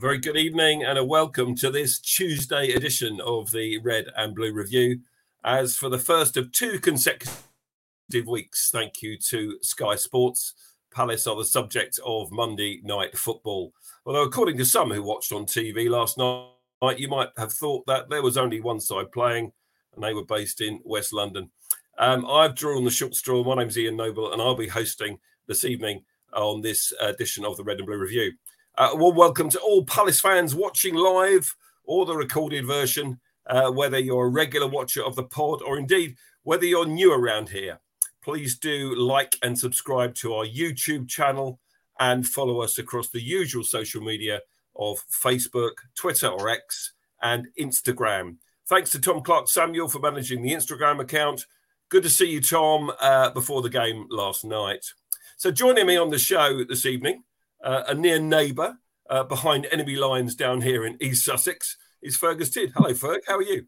very good evening and a welcome to this Tuesday edition of the Red and Blue Review. As for the first of two consecutive weeks, thank you to Sky Sports. Palace are the subject of Monday Night Football. Although according to some who watched on TV last night, you might have thought that there was only one side playing and they were based in West London. I've drawn the short straw. My name's Ian Noble and I'll be hosting this evening on this edition of the Red and Blue Review. Well, welcome to all Palace fans watching live or the recorded version, whether you're a regular watcher of the pod or indeed whether you're new around here. Please do like and subscribe to our YouTube channel and follow us across the usual social media of Facebook, Twitter or X and Instagram. Thanks to Tom Clark-Samuel for managing the Instagram account. Good to see you, Tom, before the game last night. So joining me on the show this evening, a near neighbour behind enemy lines down here in East Sussex is Fergus Tidd. Hello, Ferg. How are you?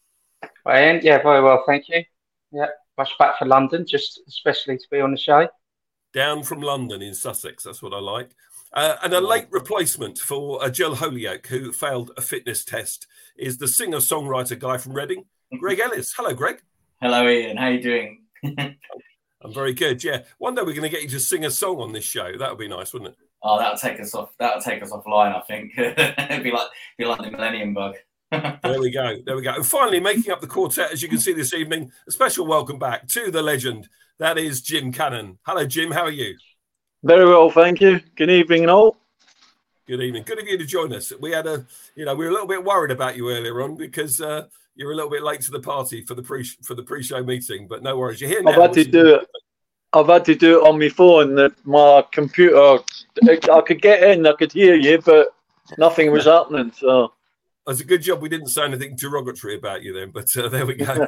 I am. Yeah, very well, thank you. Yeah, rushed back for London, just especially to be on the show. Down from London in Sussex. That's what I like. And a late replacement for Jill Holyoke, who failed a fitness test, is the singer-songwriter guy from Reading, Greg Ellis. Hello, Greg. Hello, Ian. How are you doing? I'm very good. Yeah. One day we're going to get you to sing a song on this show. That would be nice, wouldn't it? Oh, that'll take us offline, I think. It'd be like the Millennium Bug. There we go. And finally, making up the quartet, as you can see this evening, a special welcome back to the legend. That is Jim Cannon. Hello, Jim. How are you? Very well, thank you. Good evening, all. Good evening. Good of you to join us. We had we were a little bit worried about you earlier on because you're a little bit late to the party for the pre-show meeting, but no worries. You're here now. I've had to do it on my phone. My computer, I could get in, I could hear you, but nothing was happening. So it's a good job we didn't say anything derogatory about you then. But there we go.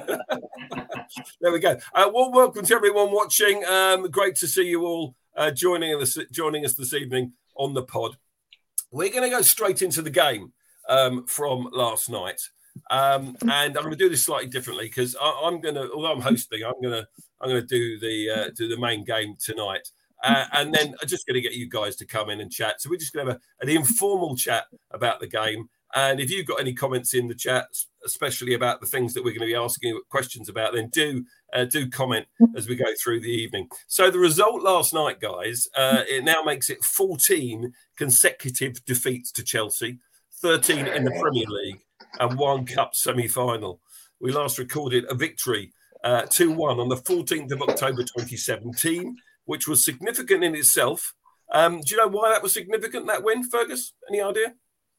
There we go. Well, welcome to everyone watching. Great to see you all joining us this evening on the pod. We're going to go straight into the game from last night. And I'm going to do this slightly differently because although I'm hosting, I'm going to do the main game tonight, and then I'm just going to get you guys to come in and chat. So we're just going to have an informal chat about the game. And if you've got any comments in the chat, especially about the things that we're going to be asking you questions about, then do comment as we go through the evening. So the result last night, guys, it now makes it 14 consecutive defeats to Chelsea, 13 in the Premier League, and one cup semi-final. We last recorded a victory 2-1 on the 14th of October 2017, which was significant in itself. Do you know why that was significant, that win, Fergus? Any idea?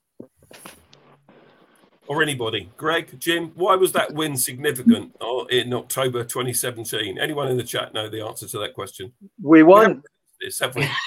Or anybody? Greg, Jim, why was that win significant in October 2017? Anyone in the chat know the answer to that question? We won. Have we?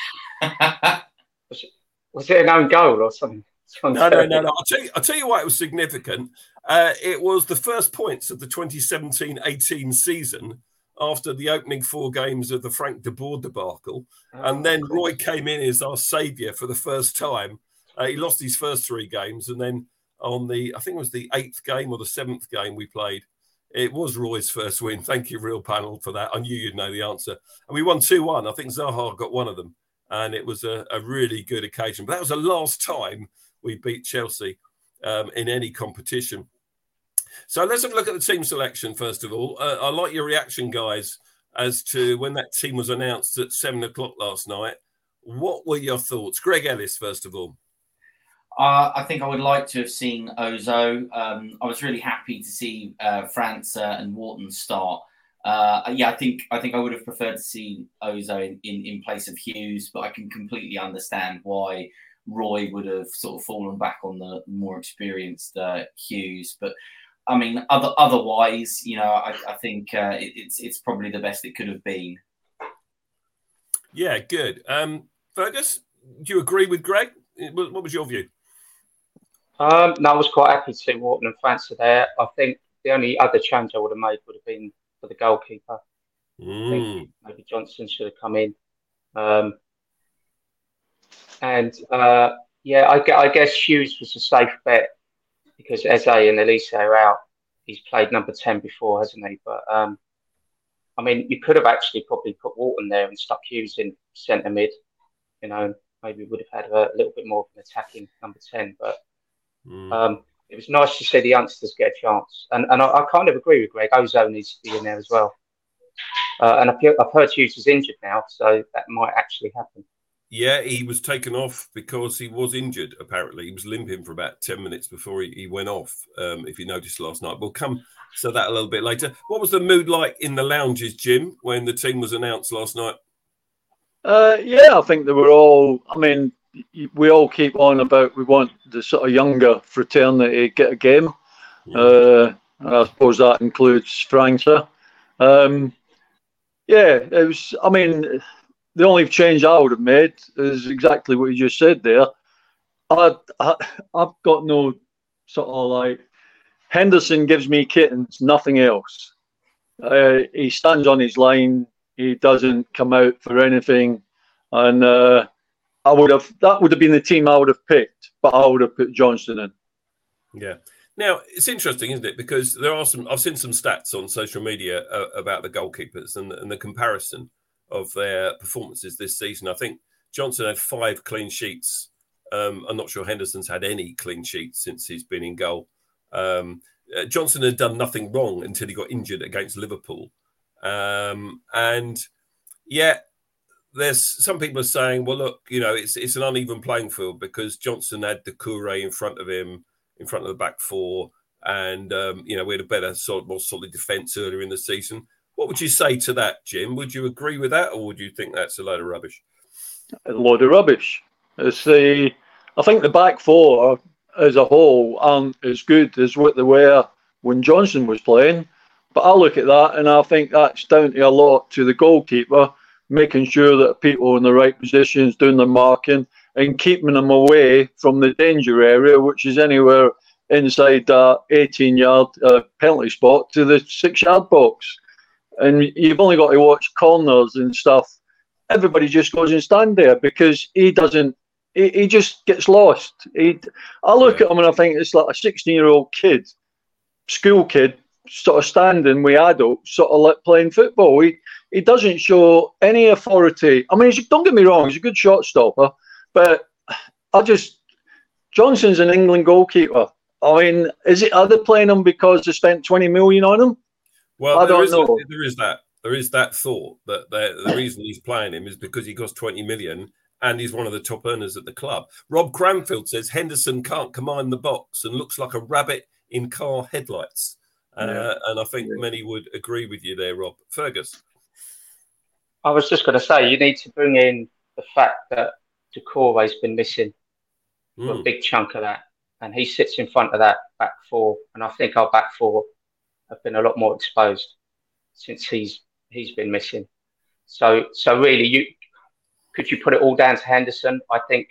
Was it an own goal or something? No. I'll tell you why it was significant. It was the first points of the 2017-18 season after the opening 4 games of the Frank de Boer debacle. And then Roy came in as our saviour for the first time. He lost his first 3 games. And then on I think it was the 8th game or the 7th game we played, it was Roy's first win. Thank you, real panel, for that. I knew you'd know the answer. And we won 2-1. I think Zaha got one of them. And it was a really good occasion. But that was the last time we beat Chelsea in any competition. So let's have a look at the team selection, first of all. I like your reaction, guys, as to when that team was announced at 7 o'clock last night. What were your thoughts? Greg Ellis, first of all. I think I would like to have seen Ozo. I was really happy to see France and Wharton start. I think I would have preferred to see Ozo in place of Hughes, but I can completely understand why Roy would have sort of fallen back on the more experienced Hughes. But I mean, otherwise, I think it's probably the best it could have been. Yeah, good. Fergus, do you agree with Greg? What was your view? No, I was quite happy to see Wharton and France there. I think the only other change I would have made would have been for the goalkeeper. I think maybe Johnson should have come in. I guess Hughes was a safe bet because Eze and Elise are out. He's played number 10 before, hasn't he? But I mean, you could have actually probably put Wharton there and stuck Hughes in centre mid, maybe would have had a little bit more of an attacking number 10. But it was nice to see the youngsters get a chance. And I kind of agree with Greg. Ozo needs to be in there as well. And I've heard Hughes is injured now, so that might actually happen. Yeah, he was taken off because he was injured, apparently. He was limping for about 10 minutes before he went off, if you noticed last night. We'll come to that a little bit later. What was the mood like in the lounges, Jim, when the team was announced last night? Yeah, I think they were all... I mean, we all keep on about we want the sort of younger fraternity to get a game. Yeah. I suppose that includes França. Yeah, it was... I mean... The only change I would have made is exactly what you just said there. I've got no sort of like... Henderson gives me kittens, nothing else. He stands on his line. He doesn't come out for anything. And that would have been the team I would have picked, but I would have put Johnston in. Yeah. Now, it's interesting, isn't it? Because I've seen some stats on social media about the goalkeepers and the comparison of their performances this season. I think Johnson had 5 clean sheets. I'm not sure Henderson's had any clean sheets since he's been in goal. Johnson had done nothing wrong until he got injured against Liverpool. And yeah, there's some people are saying, well, look, you know, it's an uneven playing field because Johnson had Doucouré in front of him, in front of the back four. And, you know, we had a better, more solid defence earlier in the season. What would you say to that, Jim? Would you agree with that, or would you think that's a load of rubbish? A load of rubbish. I think the back four as a whole aren't as good as what they were when Johnson was playing. But I look at that and I think that's down to a lot to the goalkeeper, making sure that people in the right positions, doing the marking and keeping them away from the danger area, which is anywhere inside that 18-yard penalty spot to the 6-yard box. And you've only got to watch corners and stuff. Everybody just goes and stand there because he just gets lost. I look at him and I think it's like a 16-year-old kid, school kid, sort of standing with adults, sort of like playing football. He doesn't show any authority. I mean, don't get me wrong, he's a good shot stopper, but Johnson's an England goalkeeper. I mean, are they playing him because they spent 20 million on him? Well, there is that thought that the reason he's playing him is because he costs 20 million and he's one of the top earners at the club. Rob Cranfield says Henderson can't command the box and looks like a rabbit in car headlights. And I think many would agree with you there, Rob. Fergus. I was just going to say, you need to bring in the fact that Doucouré's been missing a big chunk of that. And he sits in front of that back four. And I think our back four have been a lot more exposed since he's been missing. So really, could you put it all down to Henderson? I think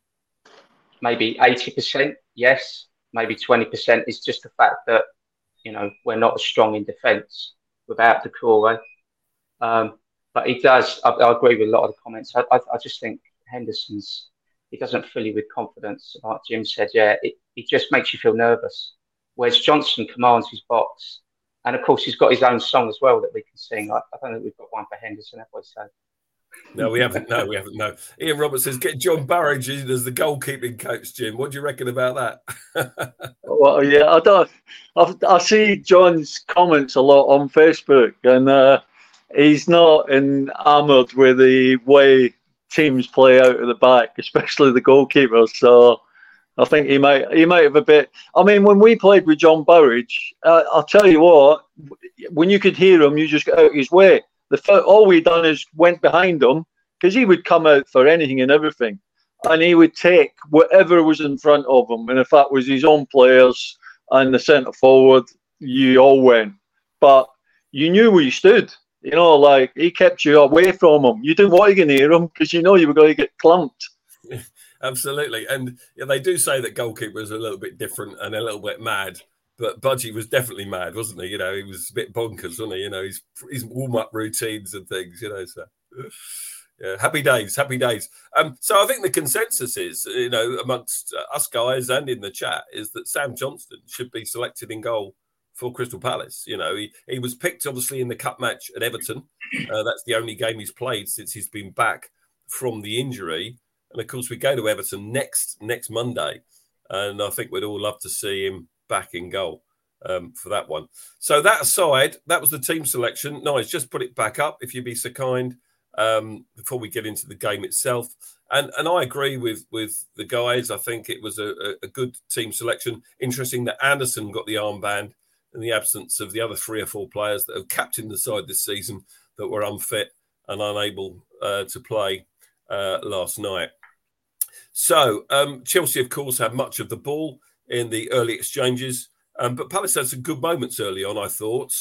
maybe 80%, yes. Maybe 20% is just the fact that, you know, we're not as strong in defence without Doucouré. But he does, I agree with a lot of the comments. I just think he doesn't fill you with confidence. Like Jim said, it just makes you feel nervous. Whereas Johnson commands his box. And, of course, he's got his own song as well that we can sing. I don't think we've got one for Henderson, have we? So. No, we haven't. No. Ian Roberts says, get John Burridge in as the goalkeeping coach, Jim. What do you reckon about that? Well, yeah, I see John's comments a lot on Facebook, and he's not enamoured with the way teams play out of the back, especially the goalkeeper. So I think he might have a bit. I mean, when we played with John Burridge, I'll tell you what, when you could hear him, you just got out of his way. All we done is went behind him because he would come out for anything and everything, and he would take whatever was in front of him. And if that was his own players and the centre forward, you all went. But you knew where you stood. You know, like he kept you away from him. You didn't want to get near him because you know you were going to get clumped. Absolutely. And they do say that goalkeepers are a little bit different and a little bit mad. But Budgie was definitely mad, wasn't he? You know, he was a bit bonkers, wasn't he? You know, his warm-up routines and things, you know. So, yeah, happy days. So I think the consensus is, you know, amongst us guys and in the chat is that Sam Johnston should be selected in goal for Crystal Palace. You know, he was picked, obviously, in the cup match at Everton. That's the only game he's played since he's been back from the injury. And of course, we go to Everton next Monday, and I think we'd all love to see him back in goal for that one. So that aside, that was the team selection. Nice, just put it back up if you'd be so kind before we get into the game itself. And I agree with the guys. I think it was a good team selection. Interesting that Anderson got the armband in the absence of the other 3 or 4 players that have captained the side this season that were unfit and unable to play last night. So Chelsea, of course, had much of the ball in the early exchanges, but Palace had some good moments early on, I thought,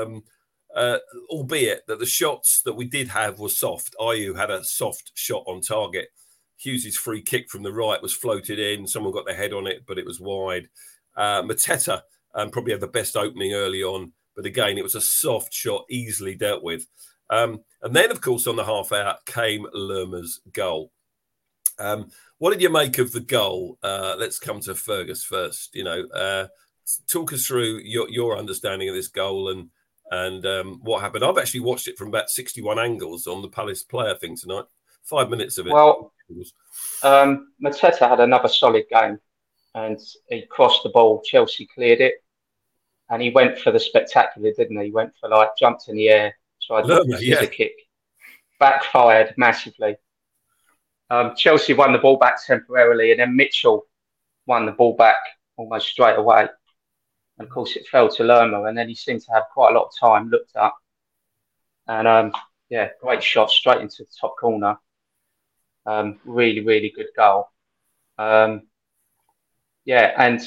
albeit that the shots that we did have were soft. Ayew had a soft shot on target. Hughes' free kick from the right was floated in. Someone got their head on it, but it was wide. Mateta probably had the best opening early on, but again, it was a soft shot, easily dealt with. And then, of course, on the half hour came Lerma's goal. What did you make of the goal? Let's come to Fergus first. Talk us through your understanding of this goal and what happened. I've actually watched it from about 61 angles on the Palace player thing tonight. 5 minutes of it. Well, Mateta had another solid game, and he crossed the ball. Chelsea cleared it, and he went for the spectacular, didn't he? He went for jumped in the air, tried to kick, backfired massively. Chelsea won the ball back temporarily, and then Mitchell won the ball back almost straight away. And of course, it fell to Lerma, and then he seemed to have quite a lot of time, looked up. And great shot straight into the top corner. Really, really good goal. And I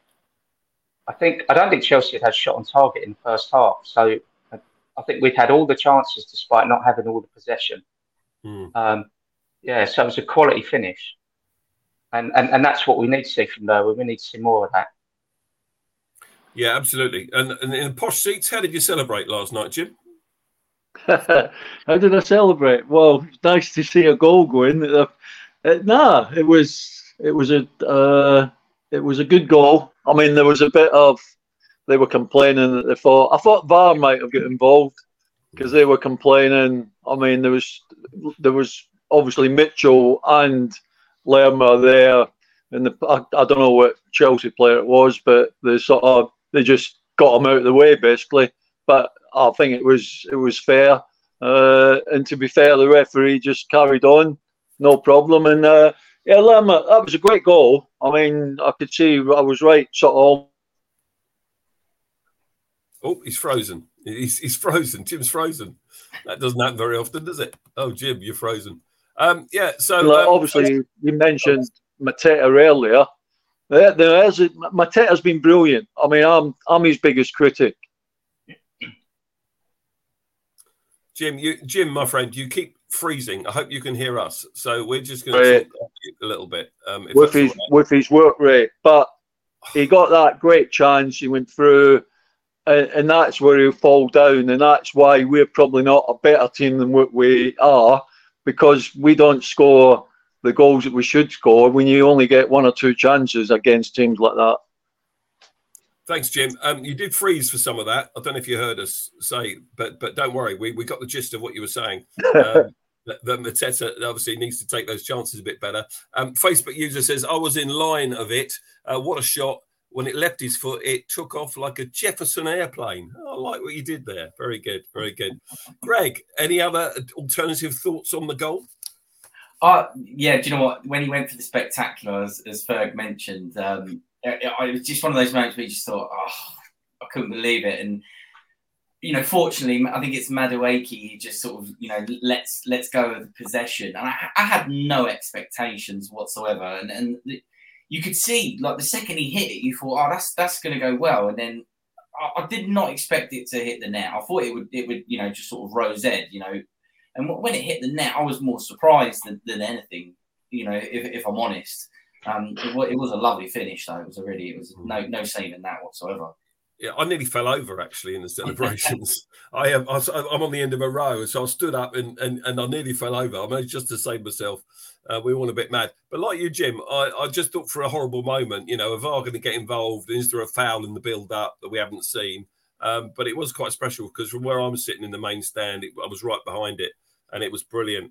don't think Chelsea had shot on target in the first half. So I think we'd had all the chances despite not having all the possession. So it was a quality finish. And that's what we need to see from Lerma. We need to see more of that. Yeah, absolutely. And in posh seats, how did you celebrate last night, Jim? How did I celebrate? Well, it's nice to see a goal go in. It was a good goal. I mean, there was a bit of they were complaining that I thought VAR might have got involved because they were complaining. I mean, there was obviously Mitchell and Lerma there, and I don't know what Chelsea player it was, but they just got him out of the way basically. But I think it was fair, and to be fair, the referee just carried on, no problem. And Lerma, that was a great goal. I mean, I could see I was right, sort of. Oh, he's frozen. He's frozen. Jim's frozen. That doesn't happen very often, does it? Oh, Jim, you're frozen. So obviously you mentioned Mateta earlier. Mateta's been brilliant. I mean, I'm his biggest critic. Jim, my friend, you keep freezing. I hope you can hear us. So we're just going to talk a little bit with his work rate. But he got that great chance. He went through, and that's where he'll fall down. And that's why we're probably not a better team than what we are, because we don't score the goals that we should score when you only get 1 or 2 chances against teams like that. Thanks, Jim. You did freeze for some of that. I don't know if you heard us say, but don't worry, we got the gist of what you were saying. That Mateta obviously needs to take those chances a bit better. Facebook user says, I was in line of it. What a shot. When it left his foot, it took off like a Jefferson airplane. I like what you did there. Very good, very good. Greg, any other alternative thoughts on the goal? Do you know what? When he went for the spectacular, as Ferg mentioned, it was just one of those moments where you just thought, I couldn't believe it. And, fortunately, I think it's Madueke just sort of, let's go with the possession. And I had no expectations whatsoever. And you could see, the second he hit it, you thought, that's going to go well. And then I did not expect it to hit the net. I thought it would just sort of rose ed, And when it hit the net, I was more surprised than anything, if I'm honest. It was a lovely finish, though. It was no saving that whatsoever. Yeah, I nearly fell over actually in the celebrations. I'm on the end of a row, so I stood up and I nearly fell over. I managed just to save myself. We were all a bit mad, but like you, Jim, I just thought for a horrible moment, a VAR going to get involved? Is there a foul in the build-up that we haven't seen? But it was quite special because from where I'm sitting in the main stand, I was right behind it, and it was brilliant.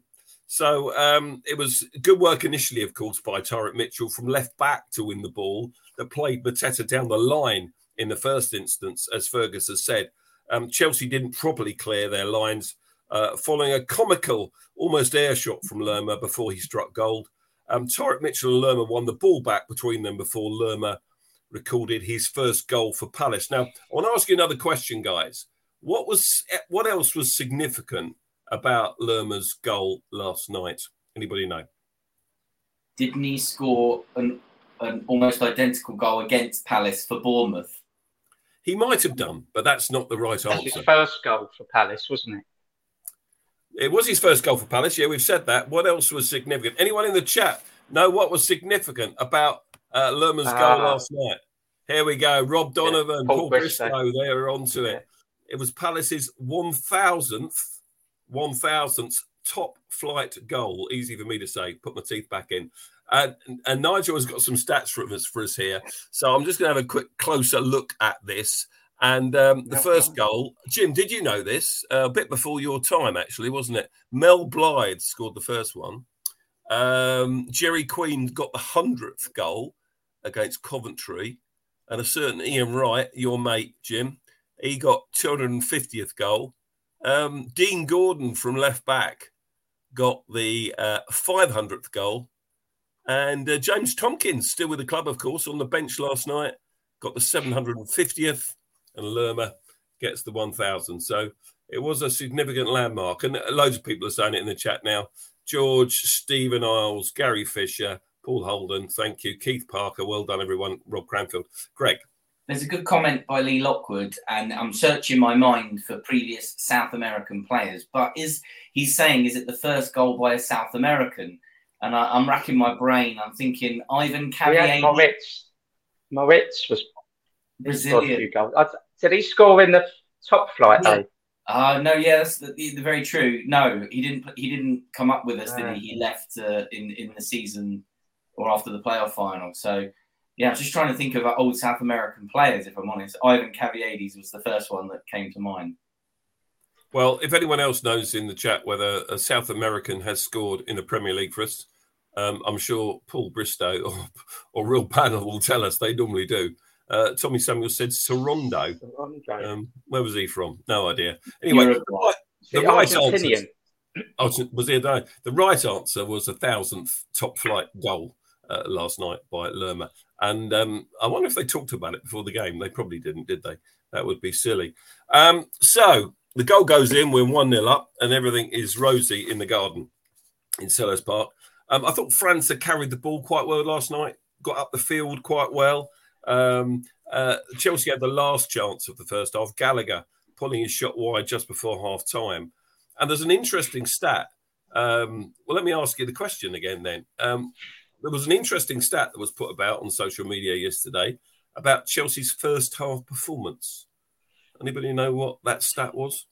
So it was good work initially, of course, by Tyrick Mitchell from left back to win the ball that played Mateta down the line in the first instance, as Fergus has said. Chelsea didn't properly clear their lines following a comical, almost air shot from Lerma before he struck gold. Tyrick Mitchell and Lerma won the ball back between them before Lerma recorded his first goal for Palace. Now, I want to ask you another question, guys. What else was significant about Lerma's goal last night? Anybody know? Didn't he score an almost identical goal against Palace for Bournemouth? He might have done, but that's not the right answer. That's his first goal for Palace, wasn't it? It was his first goal for Palace. Yeah, we've said that. What else was significant? Anyone in the chat know what was significant about Lerma's goal last night? Here we go. Rob Donovan, Paul Bristow, they're onto it. It was Palace's 1,000th top flight goal. Easy for me to say. Put my teeth back in. And Nigel has got some stats for us here. So I'm just going to have a quick closer look at this. And the first goal, Jim, did you know this? A bit before your time, actually, wasn't it? Mel Blythe scored the first one. Jerry Queen got the 100th goal against Coventry. And a certain Ian Wright, your mate, Jim, he got 250th goal. Dean Gordon from left back got the 500th goal. And James Tompkins, still with the club, of course, on the bench last night, got the 750th. And Lerma gets the 1,000. So it was a significant landmark. And loads of people are saying it in the chat now. George, Stephen Isles, Gary Fisher, Paul Holden, thank you. Keith Parker, well done, everyone. Rob Cranfield. Greg. There's a good comment by Lee Lockwood, and I'm searching my mind for previous South American players. But he's saying, is it the first goal by a South American? And I'm racking my brain. I'm thinking Ivan Cavallini. Moritz was Brazilian. Did he score in the top flight though? No, yes, the very true. No, he didn't come up with us, did he? He left in the season or after the playoff final. So, yeah, I was just trying to think of old South American players, if I'm honest. Ivan Cavallini was the first one that came to mind. Well, if anyone else knows in the chat whether a South American has scored in the Premier League for us, I'm sure Paul Bristow or Real Panel will tell us. They normally do. Tommy Samuel said Sorondo. Where was he from? No idea. Anyway, the right answer. Was he the right answer was 1,000th top flight goal last night by Lerma. And I wonder if they talked about it before the game. They probably didn't, did they? That would be silly. So the goal goes in. We're 1-0 up and everything is rosy in the garden in Selhurst Park. I thought França carried the ball quite well last night, got up the field quite well. Chelsea had the last chance of the first half. Gallagher pulling his shot wide just before half time. And there's an interesting stat. Well, let me ask you the question again then. There was an interesting stat that was put about on social media yesterday about Chelsea's first half performance. Anybody know what that stat was?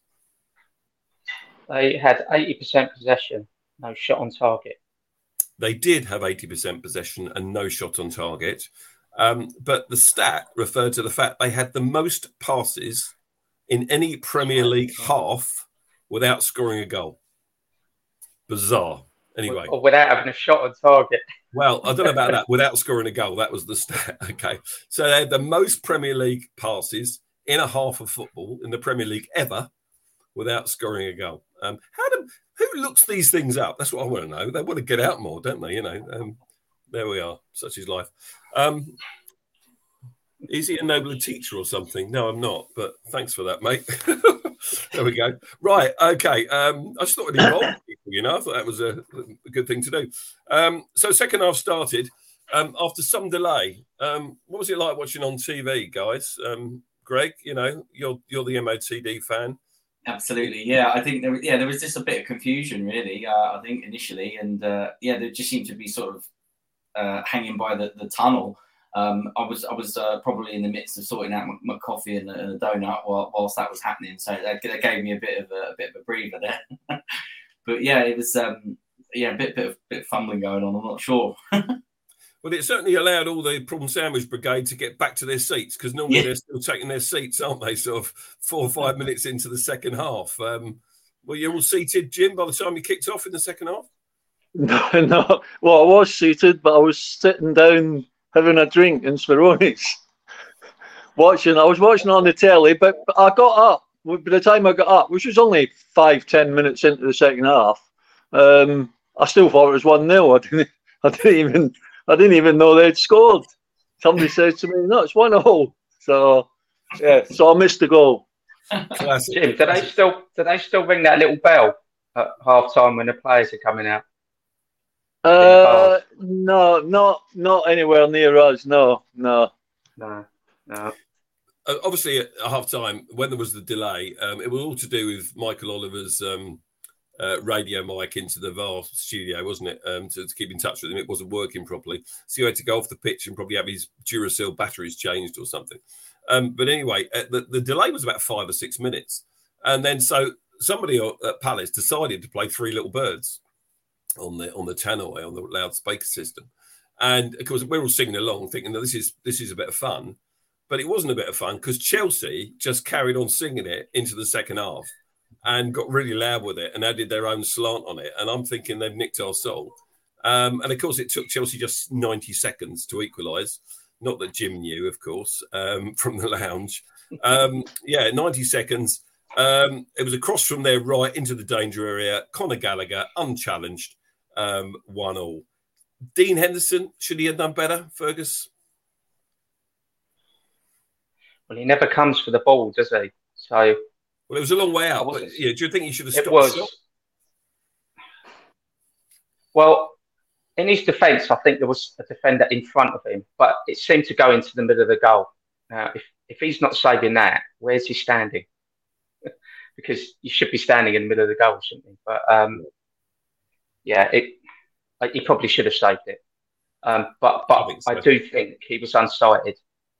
They had 80% possession, no shot on target. They did have 80% possession and no shot on target. But the stat referred to the fact they had the most passes in any Premier League half without scoring a goal. Bizarre. Anyway. Or without having a shot on target. Well, I don't know about that. Without scoring a goal, that was the stat. Okay. So they had the most Premier League passes in a half of football in the Premier League ever without scoring a goal. Who looks these things up? That's what I want to know. They want to get out more, don't they? You know, there we are. Such is life. Is he a Nobler teacher or something? No, I'm not. But thanks for that, mate. There we go. Right. Okay. I just thought it'd involve people, you know. I thought that was a good thing to do. So second half started after some delay. What was it like watching on TV, guys? Greg, you know, you're the MOTD fan. Absolutely, yeah. I think there was just a bit of confusion, really. I think initially, and there just seemed to be sort of hanging by the tunnel. I was probably in the midst of sorting out my coffee and a donut whilst that was happening, so that gave me a bit of a breather there. But yeah, it was a bit of fumbling going on. I'm not sure. Well, it certainly allowed all the Prawn Sandwich Brigade to get back to their seats because normally they're still taking their seats, aren't they? Sort of 4 or 5 minutes into the second half. Were you all seated, Jim, by the time you kicked off in the second half? No. Well, I was seated, but I was sitting down having a drink in Speroni's. I was watching on the telly, but I got up. By the time I got up, which was only 5-10 minutes into the second half, I still thought it was 1-0. I didn't even know they'd scored. Somebody said to me, "No, it's 1-0." So I missed the goal. Classic. Jim, do they still ring that little bell at half time when the players are coming out? No, not anywhere near us. No. Obviously, at half time, when there was the delay, it was all to do with Michael Oliver's radio mic into the VAR studio, wasn't it? To keep in touch with him, it wasn't working properly, so he had to go off the pitch and probably have his Duracell batteries changed or something. But anyway, the delay was about 5 or 6 minutes, and then so somebody at Palace decided to play Three Little Birds on the tannoy, on the loudspeaker system, and of course we're all singing along, thinking that this is a bit of fun. But it wasn't a bit of fun because Chelsea just carried on singing it into the second half and got really loud with it and added their own slant on it. And I'm thinking they've nicked our soul. And of course, it took Chelsea just 90 seconds to equalise. Not that Jim knew, of course, from the lounge. 90 seconds. It was a cross from their right into the danger area. Conor Gallagher, unchallenged, 1-1. Dean Henderson, should he have done better, Fergus? Well, he never comes for the ball, does he? So, well, it was a long way out. But, do you think he should have stopped? It was. Well, in his defence, I think there was a defender in front of him, but it seemed to go into the middle of the goal. Now, if he's not saving that, where's he standing? Because you should be standing in the middle of the goal, shouldn't he? But he probably should have saved it. But I do think he was unsighted.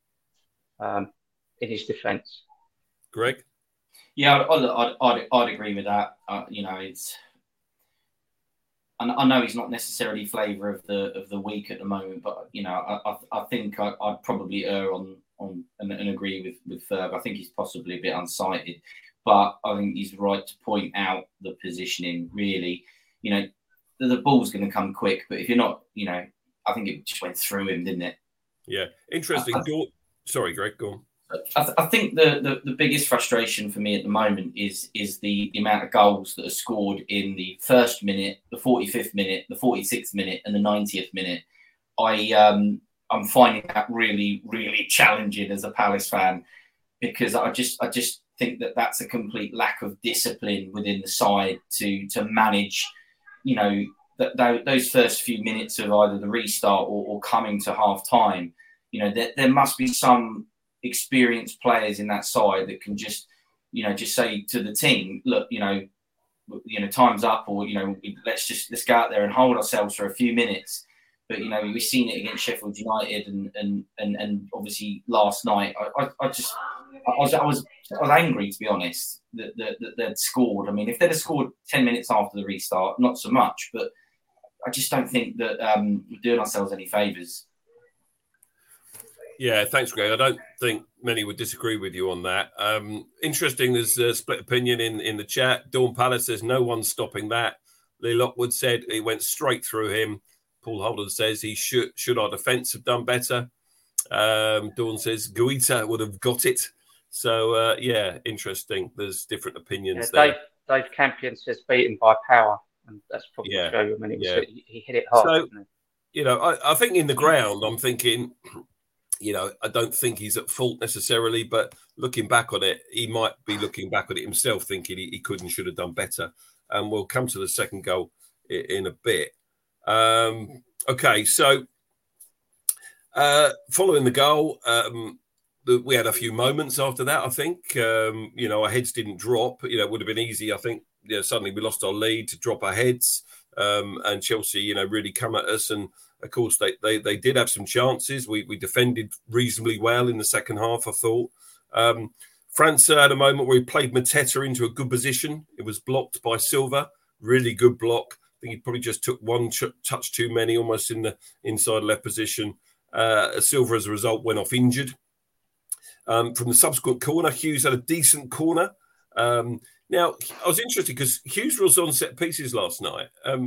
In his defence, Greg. Yeah, I'd agree with that. It's. I know he's not necessarily flavour of the week at the moment, but I think I'd probably err on and agree with Ferg. I think he's possibly a bit unsighted, but I think he's right to point out the positioning. Really, the ball's going to come quick, but if you're not, I think it just went through him, didn't it? Yeah, interesting. Sorry, Greg, go on. I think the biggest frustration for me at the moment is the amount of goals that are scored in the first minute, the 45th minute, the 46th minute, and the 90th minute. I'm finding that really, really challenging as a Palace fan, because I just think that's a complete lack of discipline within the side to manage, those first few minutes of either the restart or coming to half time. There must be some experienced players in that side that can just say to the team, look, time's up, or let's go out there and hold ourselves for a few minutes. But we've seen it against Sheffield United and obviously last night. I was angry, to be honest, that they'd scored. I mean, if they'd have scored 10 minutes after the restart, not so much. But I just don't think that we're doing ourselves any favours. Yeah, thanks, Greg. I don't think many would disagree with you on that. Interesting, there's a split opinion in the chat. Dawn Palace says no one's stopping that. Lee Lockwood said it went straight through him. Paul Holden says he should our defence have done better. Dawn says Guaita would have got it. So, interesting. There's different opinions there. Dave Campion says beaten by power. And that's probably show you. I mean, he hit it hard. So, I think in the ground, I'm thinking... I don't think he's at fault necessarily, but looking back on it, he might be looking back on it himself, thinking he could and should have done better. And we'll come to the second goal in a bit. Okay, so following the goal, we had a few moments after that, I think. Our heads didn't drop. It would have been easy, I think. Suddenly we lost our lead to drop our heads. And Chelsea, really come at us. And, of course, they did have some chances. We defended reasonably well in the second half, I thought. France had a moment where he played Mateta into a good position. It was blocked by Silva. Really good block. I think he probably just took one touch too many, almost in the inside left position. Silva, as a result, went off injured. From the subsequent corner, Hughes had a decent corner. Now, I was interested because Hughes was on set pieces last night.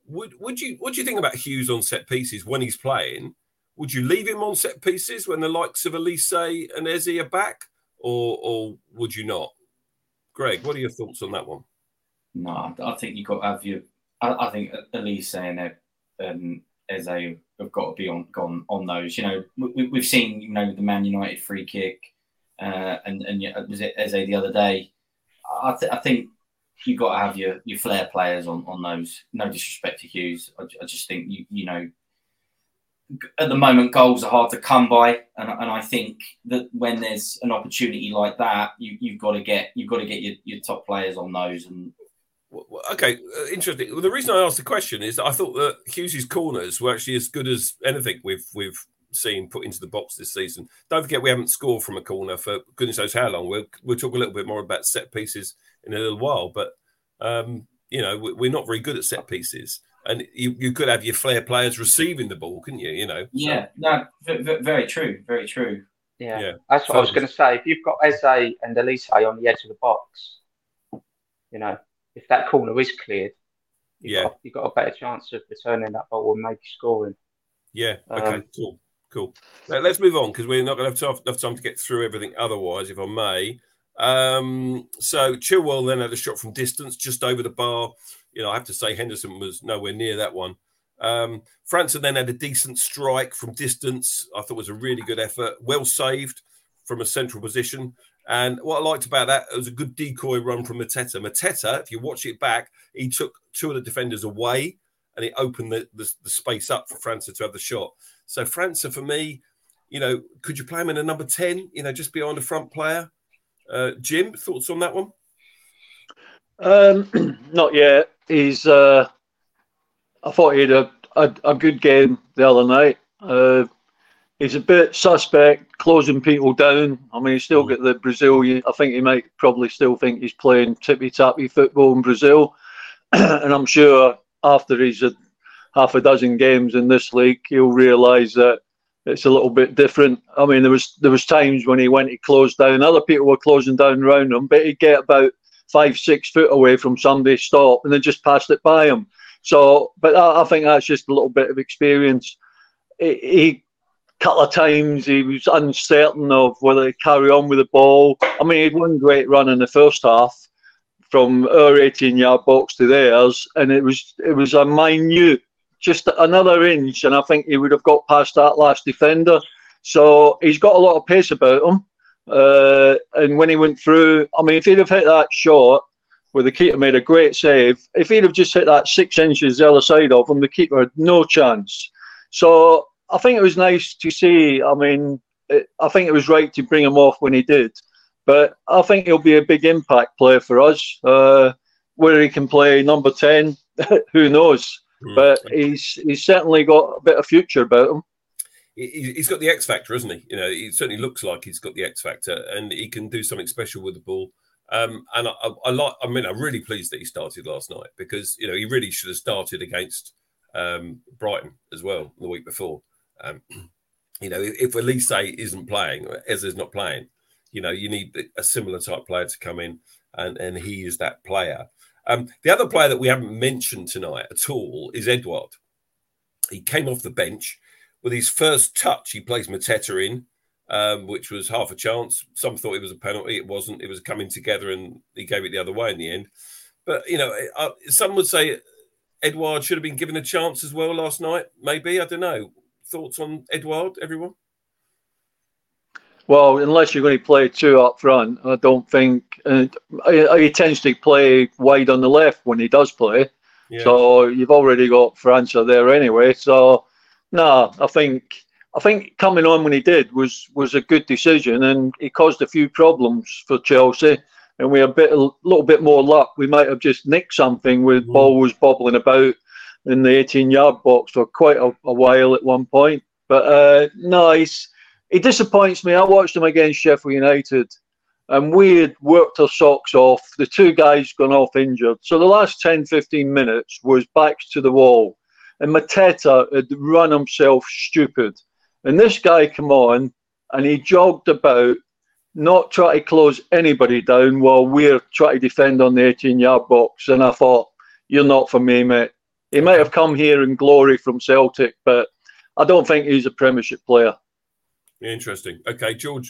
what do you think about Hughes on set pieces when he's playing? Would you leave him on set pieces when the likes of Elise and Eze are back, or would you not? Greg, what are your thoughts on that one? No, I think you've got to have your. I think Elise and Eze have got to be on those. You know, we've seen, you know, the Man United free kick, and was it Eze the other day? I think you've got to have your flair players on those. No disrespect to Hughes, I just think you know. At the moment, goals are hard to come by, and I think that when there's an opportunity like that, you've got to get your top players on those. And okay, interesting. Well, the reason I asked the question is that I thought that Hughes' corners were actually as good as anything we've seen put into the box this season. Don't forget, we haven't scored from a corner for goodness knows how long. We'll talk a little bit more about set pieces in a little while, but you know, we're not very good at set pieces. And you could have your flair players receiving the ball, couldn't you? You know. Yeah. So. No. Very true. Very true. Yeah. That's what I was going to say. If you've got Eze and Elise on the edge of the box, you know, if that corner is cleared, you've got a better chance of returning that ball and maybe scoring. Yeah. Okay. Cool. Now, let's move on because we're not going to have enough time to get through everything. Otherwise, if I may. So Chilwell then had a shot from distance, just over the bar. You know, I have to say Henderson was nowhere near that one. França then had a decent strike from distance. I thought it was a really good effort. Well saved from a central position. And what I liked about that, it was a good decoy run from Mateta. Mateta, if you watch it back, he took two of the defenders away and it opened the space up for França to have the shot. So França, for me, you know, could you play him in a number 10, you know, just behind the front player? Jim, thoughts on that one? Not yet. He's. I thought he had a good game the other night. He's a bit suspect, closing people down. I mean, he's still got the Brazilian. I think he might probably still think he's playing tippy-tappy football in Brazil. And I'm sure after he's had half a dozen games in this league, he'll realise that it's a little bit different. I mean, there was times when he went to close down. Other people were closing down around him, but he'd get about 5-6 foot away from somebody's stop and then just passed it by him. So, but I think that's just a little bit of experience. He couple of times he was uncertain of whether to carry on with the ball. I mean, he had one great run in the first half from our 18-yard box to theirs, and it was a minute, just another inch, and I think he would have got past that last defender. So he's got a lot of pace about him. And when he went through, I mean, if he'd have hit that shot where the keeper made a great save, if he'd have just hit that 6 inches the other side of him, the keeper had no chance. So I think it was nice to see. I mean, I think it was right to bring him off when he did. But I think he'll be a big impact player for us. Whether he can play number 10, who knows? But he's certainly got a bit of future about him. He's got the X factor, hasn't he? You know, he certainly looks like he's got the X factor, and he can do something special with the ball. And I'm really pleased that he started last night because you know he really should have started against Brighton as well the week before. You know, if Elise isn't playing, or Eze's not playing, you know, you need a similar type player to come in, and he is that player. The other player that we haven't mentioned tonight at all is Edouard. He came off the bench. With his first touch, he plays Mateta in, which was half a chance. Some thought it was a penalty. It wasn't. It was coming together, and he gave it the other way in the end. But, you know, some would say Edouard should have been given a chance as well last night. Maybe. I don't know. Thoughts on Edouard, everyone? Well, unless you're going to play two up front, I don't think... he tends to play wide on the left when he does play. Yeah. So you've already got França there anyway. So... No, I think coming on when he did was a good decision, and he caused a few problems for Chelsea. And we had a little bit more luck. We might have just nicked something with ball was bobbling about in the 18-yard box for quite a while at one point. But no, he disappoints me. I watched him against Sheffield United, and we had worked our socks off. The two guys gone off injured, so the last 10-15 minutes was backs to the wall. And Mateta had run himself stupid. And this guy come on and he jogged about, not trying to close anybody down while we're trying to defend on the 18-yard box. And I thought, you're not for me, mate. He might have come here in glory from Celtic, but I don't think he's a Premiership player. Interesting. Okay, George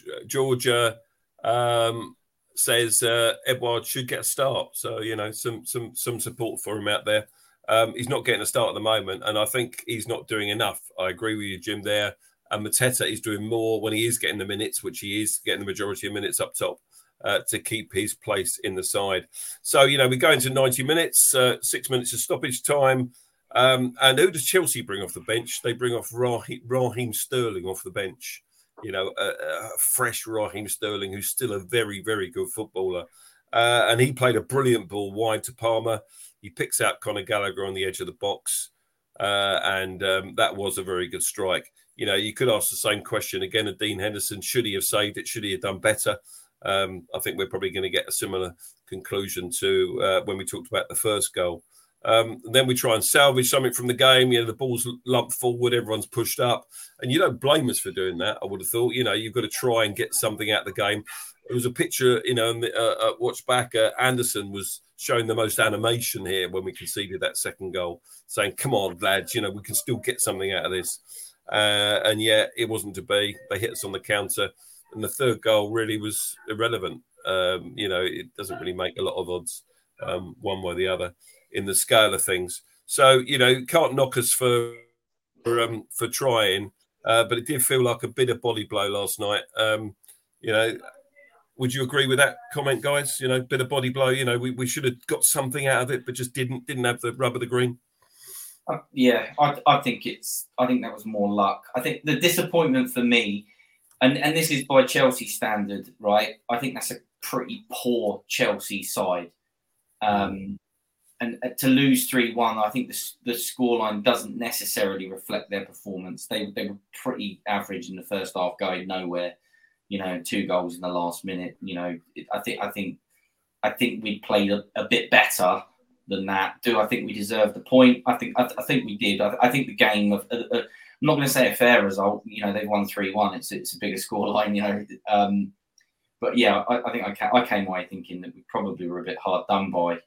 says Edouard should get a start. So, some support for him out there. He's not getting a start at the moment, and I think he's not doing enough. I agree with you, Jim, there. And Mateta is doing more when he is getting the minutes, which he is getting the majority of minutes up top to keep his place in the side. So, we go into 90 minutes, 6 minutes of stoppage time. And who does Chelsea bring off the bench? They bring off Raheem Sterling off the bench. A fresh Raheem Sterling, who's still a very, very good footballer. And he played a brilliant ball wide to Palmer. He picks out Conor Gallagher on the edge of the box. And that was a very good strike. You could ask the same question again of Dean Henderson. Should he have saved it? Should he have done better? I think we're probably going to get a similar conclusion to when we talked about the first goal. Then we try and salvage something from the game. The ball's lumped forward, everyone's pushed up. And you don't blame us for doing that, I would have thought. You've got to try and get something out of the game. There was a picture, watch back, Anderson was showing the most animation here when we conceded that second goal, saying, come on, lads, we can still get something out of this. And yet it wasn't to be. They hit us on the counter. And the third goal really was irrelevant. It doesn't really make a lot of odds one way or the other in the scale of things. So, can't knock us for trying, but it did feel like a bit of body blow last night. Would you agree with that comment, guys? Bit of body blow. We should have got something out of it, but just didn't have the rub of the green. I think that was more luck. I think the disappointment for me, and this is by Chelsea standard, right? I think that's a pretty poor Chelsea side. And to lose 3-1, I think the scoreline doesn't necessarily reflect their performance. They were pretty average in the first half, going nowhere. 2 goals in the last minute. I think we played a bit better than that. Do I think we deserved the point? I think we did. I think the game of I'm not going to say a fair result. They won 3-1. It's a bigger scoreline. But yeah, I think I came away thinking that we probably were a bit hard done by.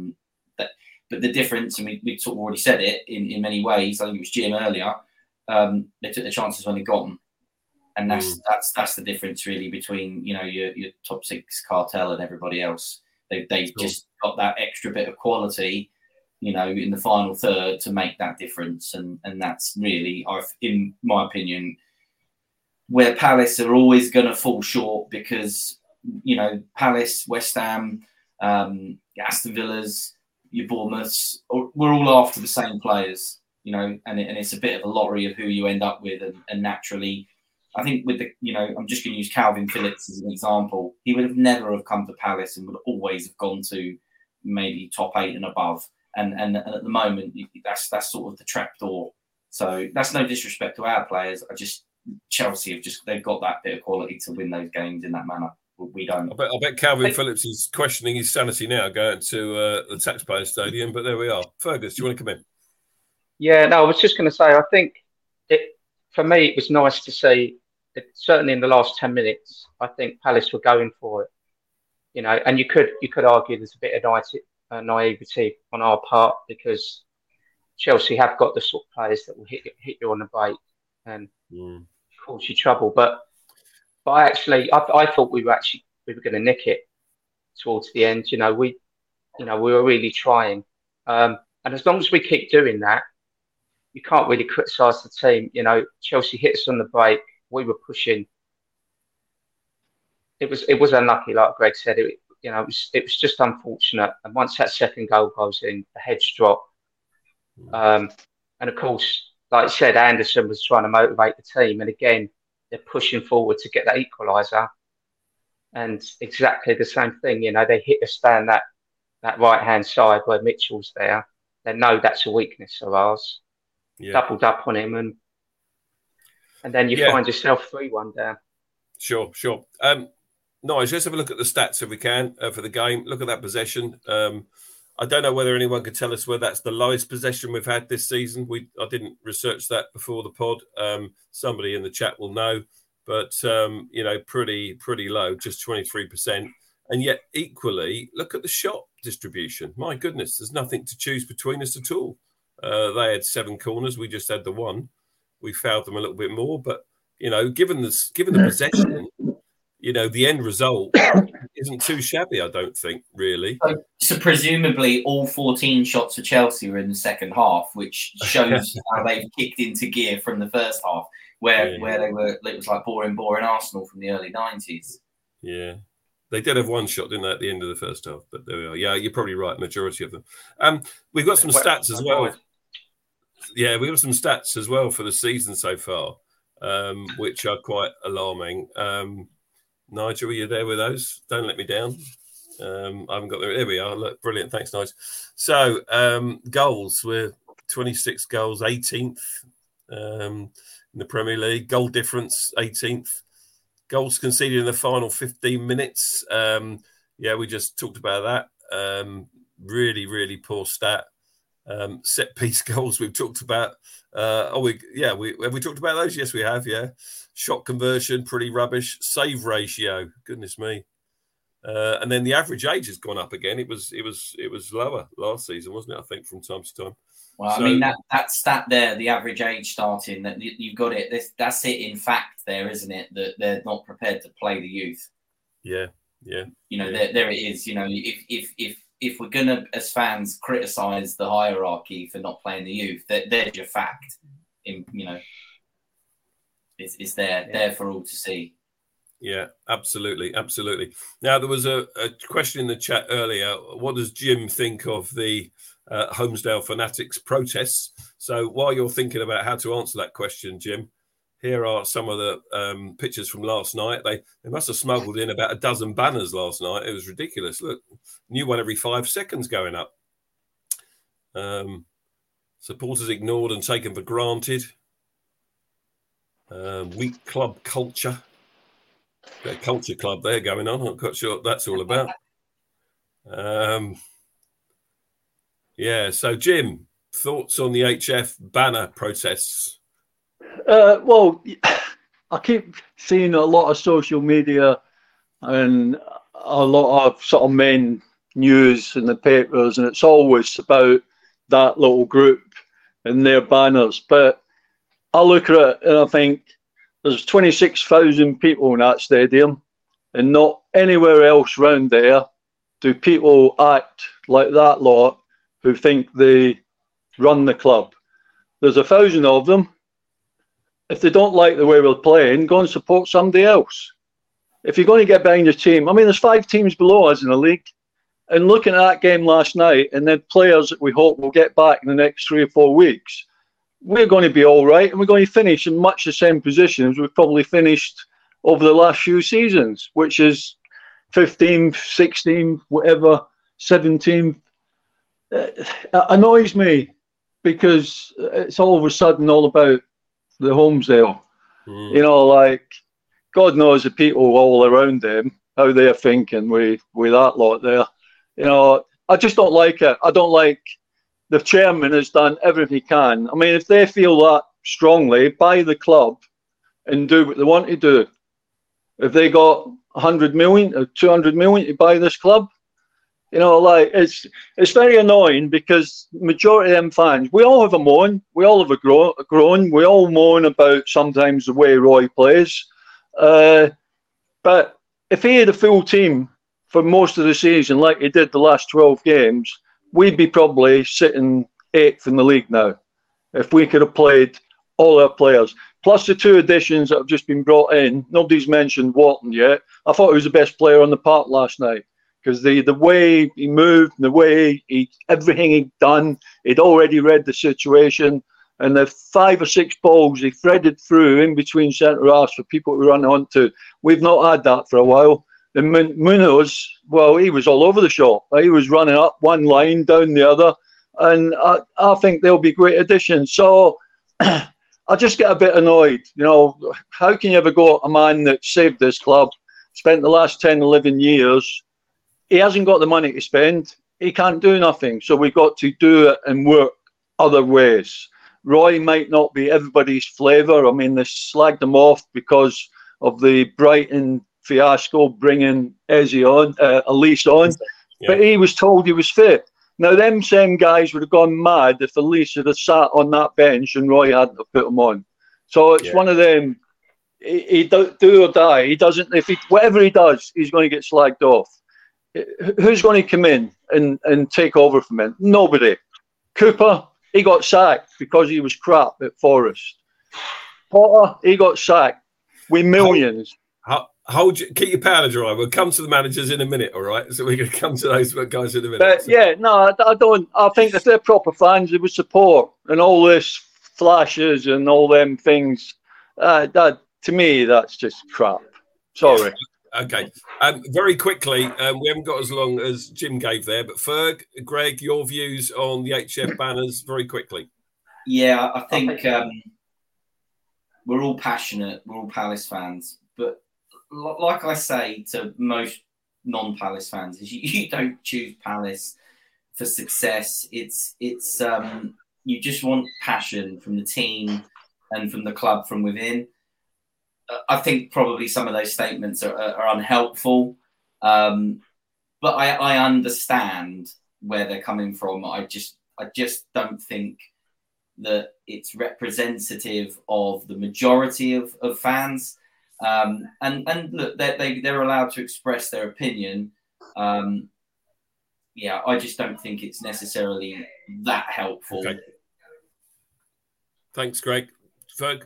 But the difference, and we sort of already said it in many ways. I think it was Jim earlier. They took the chances when they got them, and that's the difference really between your top 6 cartel and everybody else. They've just got that extra bit of quality, in the final third to make that difference, and that's really, in my opinion, where Palace are always going to fall short because Palace, West Ham, Aston Villas, your Bournemouths, we're all after the same players, and it's a bit of a lottery of who you end up with, and naturally, I think with I'm just going to use Calvin Phillips as an example. He would have never have come to Palace and would always have gone to maybe top 8 and above. And at the moment, that's sort of the trapdoor. So that's no disrespect to our players. Chelsea they've got that bit of quality to win those games in that manner. We don't. I bet Calvin Phillips is questioning his sanity now going to the Taxpayer Stadium, but there we are. Fergus, do you want to come in? Yeah, no, I was just going to say, I think for me, it was nice to see that certainly in the last 10 minutes, I think Palace were going for it. And you could argue there's a bit of naivety on our part because Chelsea have got the sort of players that will hit you on the break and cause you trouble. But I thought we were going to nick it towards the end. We were really trying, and as long as we keep doing that, you can't really criticise the team. Chelsea hit us on the break. We were pushing. It was unlucky, like Greg said. It was just unfortunate. And once that second goal goes in, the heads drop. And of course, like I said, Anderson was trying to motivate the team, and again, they're pushing forward to get that equaliser. And exactly the same thing. They hit us down that right hand side where Mitchell's there. They know that's a weakness of ours. Yeah. Doubled up on him, and then you find yourself 3-1 down. Sure. Nice. Let's have a look at the stats if we can for the game. Look at that possession. I don't know whether anyone could tell us whether that's the lowest possession we've had this season. I didn't research that before the pod. Somebody in the chat will know, but pretty low, just 23%. And yet, equally, look at the shot distribution. My goodness, there's nothing to choose between us at all. They had 7 corners. We just had the one. We fouled them a little bit more, but given the possession, the end result isn't too shabby. I don't think really. So presumably, all 14 shots for Chelsea were in the second half, which shows how they've kicked into gear from the first half, where they were. It was like boring Arsenal from the early 90s. Yeah. They did have one shot, didn't they, at the end of the first half? But there we are. Yeah, you're probably right. Majority of them. We've got some stats as well. Yeah, we have some stats as well for the season so far, which are quite alarming. Nigel, are you there with those? Don't let me down. I haven't got there. There we are. Look, brilliant. Thanks, Nigel. So, goals. We're 26 goals, 18th in the Premier League. Goal difference, 18th. Goals conceded in the final 15 minutes. We just talked about that. Really, really poor stat. Set piece goals we've talked about. Have we talked about those? Yes, we have. Yeah. Shot conversion, pretty rubbish. Save ratio, goodness me. And then the average age has gone up again. It was lower last season, wasn't it? I think from time to time. Well, I mean that stat there, the average age starting, that you've got it. That's it. In fact, there isn't it that they're not prepared to play the youth. Yeah. There it is. If we're gonna, as fans, criticise the hierarchy for not playing the youth, there's your fact. It's there for all to see. Yeah, absolutely. Now, there was a question in the chat earlier. What does Jim think of the Holmesdale Fanatics protests? So while you're thinking about how to answer that question, Jim, here are some of the pictures from last night. They must have smuggled in about a dozen banners last night. It was ridiculous. Look, new one every 5 seconds going up. Supporters ignored and taken for granted. Weak club culture. Got a culture club there going on. I'm not quite sure what that's all about. So Jim, thoughts on the HF banner protests? Well, I keep seeing a lot of social media and a lot of sort of men news in the papers, and it's always about that little group and their banners. But I look at it and I think there's 26,000 people in that stadium, and not anywhere else round there do people act like that lot who think they run the club. There's 1,000 of them. If they don't like the way we're playing, go and support somebody else. If you're going to get behind your team, I mean, there's 5 teams below us in the league. And looking at that game last night, and then players that we hope will get back in the next 3 or 4 weeks, we're going to be all right, and we're going to finish in much the same position as we've probably finished over the last few seasons, which is 15, 16, whatever, 17. It annoys me because it's all of a sudden all about the Holmesdale. God knows the people all around them, how they're thinking with that lot there. I just don't like it. I don't like the chairman has done everything he can. I mean, if they feel that strongly, buy the club and do what they want to do. If they got 100 million or 200 million to buy this club, it's very annoying because majority of them fans, we all have a moan, we all have a groan, we all moan about sometimes the way Roy plays. But if he had a full team for most of the season, like he did the last 12 games, we'd be probably sitting 8th in the league now if we could have played all our players. Plus the 2 additions that have just been brought in. Nobody's mentioned Wharton yet. I thought he was the best player on the park last night because the way he moved, the way everything he'd done, he'd already read the situation. And the 5 or 6 balls he threaded through in between centre-halves for people to run onto. We've not had that for a while. And Munoz, well, he was all over the shop. He was running up one line, down the other. And I think they'll be great additions. So I just get a bit annoyed. How can you ever go at a man that saved this club, spent the last 10, 11 years? He hasn't got the money to spend. He can't do nothing. So we've got to do it and work other ways. Roy might not be everybody's flavour. I mean, they slagged him off because of the Brighton fiasco, bringing Elise on. Yeah. But he was told he was fit. Now, them same guys would have gone mad if Elise had sat on that bench and Roy hadn't have put him on. So it's one of them. He do or die. He doesn't. Whatever he does, he's going to get slagged off. Who's going to come in and take over from him? Nobody. Cooper, he got sacked because he was crap at Forest. Potter, he got sacked with millions. Keep your powder dry. We'll come to the managers in a minute, all right? So we're going to come to those guys in a minute. But yeah, no, I don't. I think if they're proper fans, they would support, and all this flashes and all them things. That to me, that's just crap. Sorry. Okay. Very quickly, we haven't got as long as Jim gave there, but Ferg, Greg, your views on the HF banners very quickly. Yeah, I think we're all passionate. We're all Palace fans, but like I say to most non-Palace fans, is you don't choose Palace for success. It's you just want passion from the team and from the club from within. I think probably some of those statements are unhelpful, but I understand where they're coming from. I just don't think that it's representative of the majority of fans. And look, they're allowed to express their opinion. I just don't think it's necessarily that helpful. Okay. Thanks, Greg. Ferg?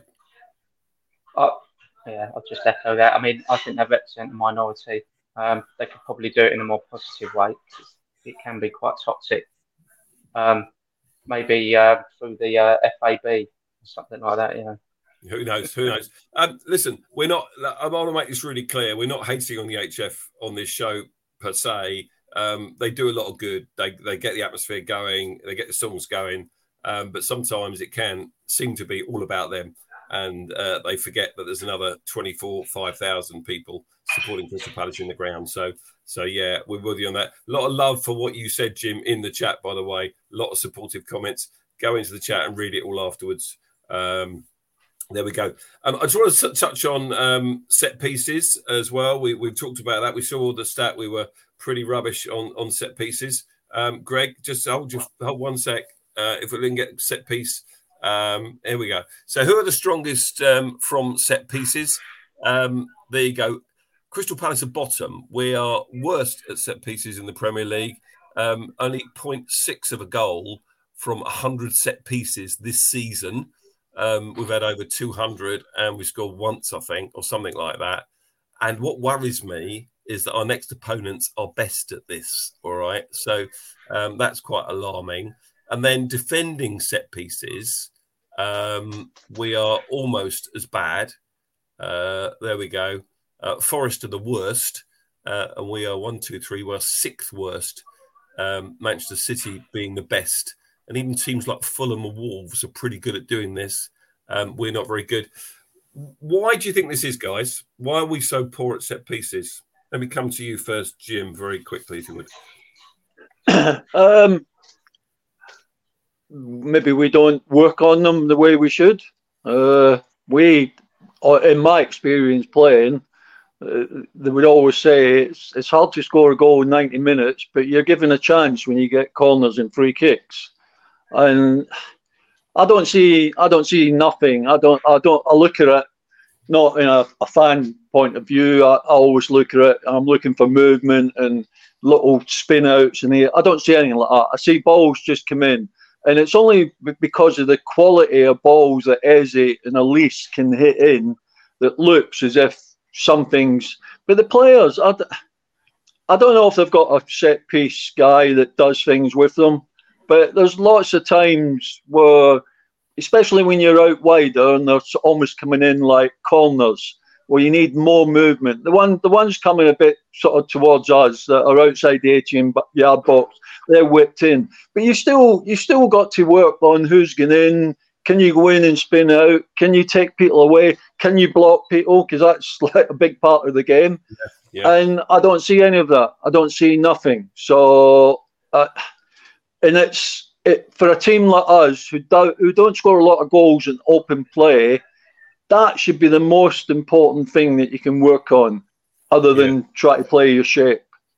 Yeah, I'll just echo that. I mean, I think they represent a minority. They could probably do it in a more positive way. It can be quite toxic. Maybe through the FAB or something like that, you know. Who knows? Listen, we're not. I want to make this really clear. We're not hating on the HF on this show per se. They do a lot of good. They get the atmosphere going. They get the songs going. But sometimes it can seem to be all about them, and they forget that there's another 5,000 people supporting Crystal Palace in the ground. So yeah, we're with you on that. A lot of love for what you said, Jim, in the chat, by the way. A lot of supportive comments. Go into the chat and read it all afterwards. There we go. I just want to touch on set pieces as well. We've talked about that. We saw the stat. We were pretty rubbish on set pieces. Greg, just hold one sec. If we didn't get set piece, here we go. So who are the strongest from set pieces? There you go. Crystal Palace are bottom. We are worst at set pieces in the Premier League. Only 0.6 of a goal from 100 set pieces this season. We've had over 200 and we scored once, I think, or something like that. And what worries me is that our next opponents are best at this. All right. So that's quite alarming. And then defending set pieces, we are almost as bad. There we go. Forest are the worst. And we are 1, 2, 3. We're 6th worst. Manchester City being the best. And even teams like Fulham and Wolves are pretty good at doing this. We're not very good. Why do you think this is, guys? Why are we so poor at set pieces? Let me come to you first, Jim, very quickly, if you would. Maybe we don't work on them the way we should. In my experience playing, they would always say it's hard to score a goal in 90 minutes, but you're given a chance when you get corners and free kicks. And I don't see nothing. I look at it not in a fan point of view. I always look at it. I'm looking for movement and little spin outs, and I don't see anything like that. I see balls just come in, and it's only because of the quality of balls that Eze and Elise can hit in that looks as if something's. But the players, I don't know if they've got a set piece guy that does things with them. But there's lots of times where, especially when you're out wider and they're almost coming in like corners, where you need more movement. The ones coming a bit sort of towards us that are outside the 18-yard box, they're whipped in. But you still got to work on who's going in. Can you go in and spin out? Can you take people away? Can you block people? Because that's like a big part of the game. Yeah. And I don't see any of that. I don't see nothing. So. And it's for a team like us who don't score a lot of goals in open play, that should be the most important thing that you can work on, other than try to play your shape.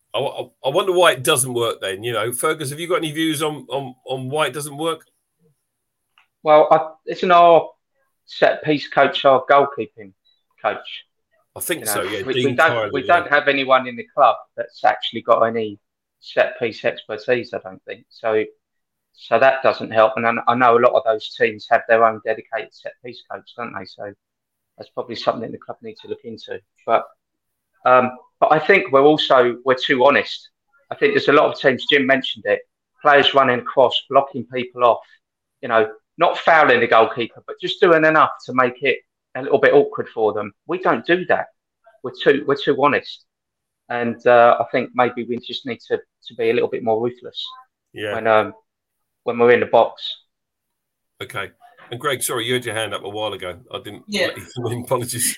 I wonder why it doesn't work then. You know, Fergus, have you got any views on why it doesn't work? Well, isn't our set piece coach our goalkeeping coach? I think so. Yeah, we don't have anyone in the club that's actually got any set piece expertise. I don't think so. So that doesn't help. And I know a lot of those teams have their own dedicated set piece coach, don't they? So that's probably something the club need to look into. But I think we're too honest. I think there's a lot of teams. Jim mentioned it. Players running across, blocking people off. You know, not fouling the goalkeeper, but just doing enough to make it a little bit awkward for them. We don't do that. We're too honest, and I think maybe we just need to be a little bit more ruthless. Yeah. When we're in the box. Okay. And Greg, sorry, you had your hand up a while ago. I didn't. Yeah. Apologies.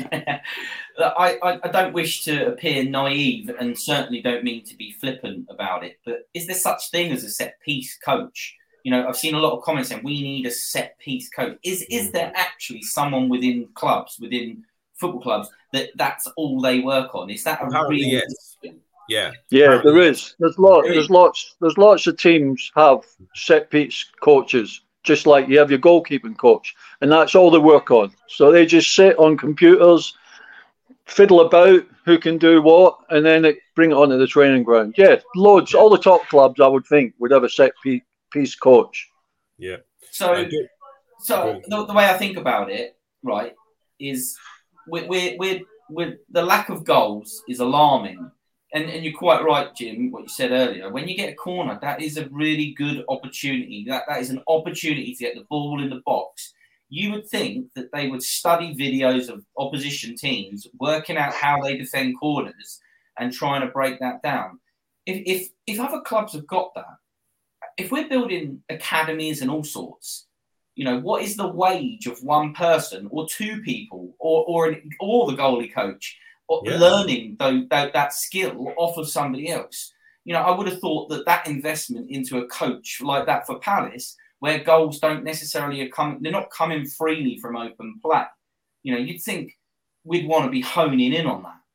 I don't wish to appear naive, and certainly don't mean to be flippant about it. But is there such thing as a set piece coach? You know, I've seen a lot of comments saying we need a set piece coach. Is there actually someone within football clubs that's all they work on? Is that a real? Yes. Yeah, there is. There's lots of teams have set piece coaches, just like you have your goalkeeping coach, and that's all they work on. So they just sit on computers, fiddle about who can do what, and then bring it onto the training ground. Yeah, loads. All the top clubs, I would think, would have a set piece coach. Yeah. So the way I think about it, right, is we're the lack of goals is alarming. And you're quite right, Jim, what you said earlier. When you get a corner, that is a really good opportunity. That is an opportunity to get the ball in the box. You would think that they would study videos of opposition teams, working out how they defend corners and trying to break that down. If other clubs have got that, if we're building academies and all sorts, you know, what is the wage of one person or two people or the goalie coach? Learning that skill off of somebody else. You know, I would have thought that investment into a coach like that for Palace, where goals don't necessarily they're not coming freely from open play. You know, you'd think we'd want to be honing in on that.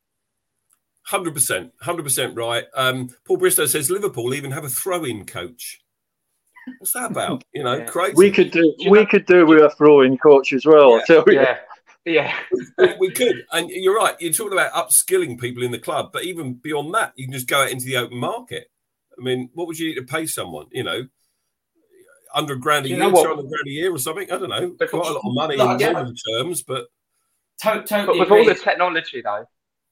100% right. Paul Bristow says Liverpool even have a throw-in coach. What's that about? You know, crazy. We could do with a throw-in coach as well. I tell you. Yeah, we could. And you're right. You're talking about upskilling people in the club, but even beyond that, you can just go out into the open market. I mean, what would you need to pay someone? You know, $100,000 a year, $200,000 a year or something? I don't know. Quite a lot of money in modern terms, but... Totally but with all the technology, though,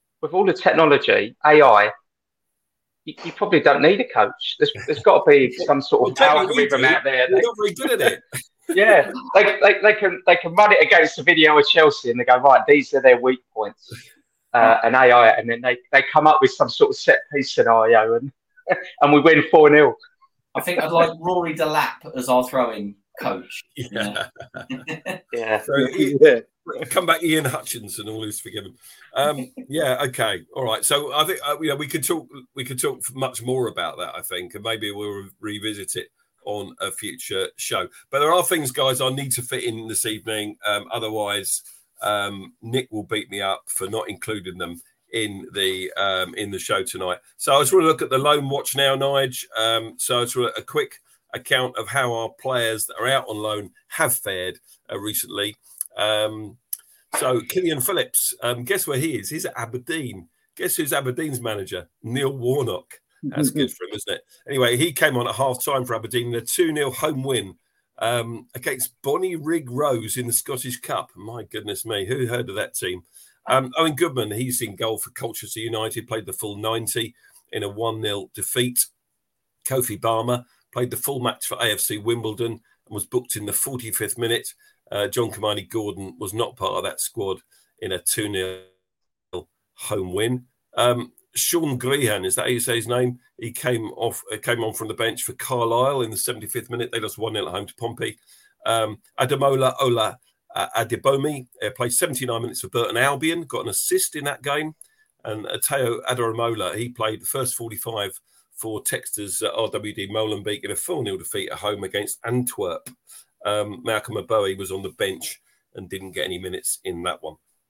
AI, you probably don't need a coach. There's got to be some sort of algorithm out there. They're not very good at it. Yeah, they can run it against the video of Chelsea and they go, right, these are their weak points, and AI, and then they come up with some sort of set piece scenario and we win 4-0. I think I'd like Rory Delap as our throwing coach. Yeah. Yeah. So, come back, Ian Hutchinson, all is forgiven. Okay, all right. So I think we could talk much more about that. I think, and maybe we'll revisit it on a future show. But there are things, guys, I need to fit in this evening. Otherwise, Nick will beat me up for not including them in the show tonight. So I just want to look at the loan watch now, Nige. So it's a quick account of how our players that are out on loan have fared recently. So Killian Phillips, guess where he is? He's at Aberdeen. Guess who's Aberdeen's manager? Neil Warnock. That's good for him, isn't it? Anyway, he came on at half-time for Aberdeen in a 2-0 home win against Bonnyrigg Rose in the Scottish Cup. My goodness me, who heard of that team? Owen Goodman, he's in goal for Colchester United, played the full 90 in a 1-0 defeat. Kofi Barmer played the full match for AFC Wimbledon and was booked in the 45th minute. John Kamani Gordon was not part of that squad in a 2-0 home win. Sean Grehan, is that how you say his name? He came on from the bench for Carlisle in the 75th minute. They lost 1-0 at home to Pompey. Ademola Ola Adebomi played 79 minutes for Burton Albion, got an assist in that game. And Teo Adaramola, he played the first 45 for Texter's RWD Molenbeek in a 4-0 defeat at home against Antwerp. Malcolm Abowie was on the bench and didn't get any minutes in that one.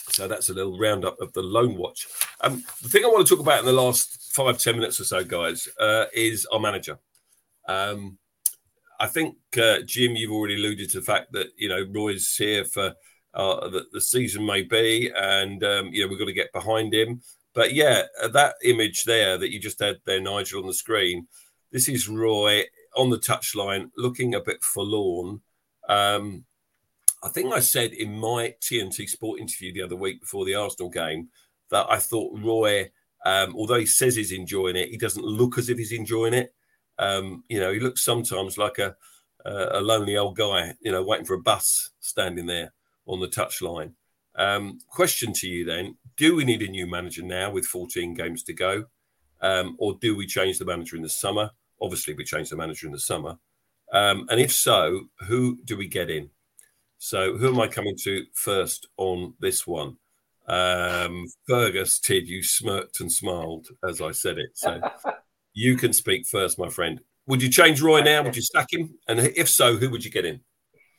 So that's a little roundup of the Loan Watch. The thing I want to talk about in the last 5-10 minutes or so, guys, is our manager. I think, Jim, you've already alluded to the fact that, Roy's here for the season may be, and, we've got to get behind him. But, yeah, that image there that you just had there, Nigel, on the screen, this is Roy on the touchline looking a bit forlorn. I think I said in my TNT Sport interview the other week before the Arsenal game that I thought Roy, although he says he's enjoying it, he doesn't look as if he's enjoying it. He looks sometimes like a lonely old guy, waiting for a bus standing there on the touchline. Question to you then, do we need a new manager now with 14 games to go? Or do we change the manager in the summer? Obviously, we change the manager in the summer. And if so, who do we get in? So who am I coming to first on this one? Fergus, Tid, you smirked and smiled as I said it. So you can speak first, my friend. Would you change Roy now? Would you sack him? And if so, who would you get in?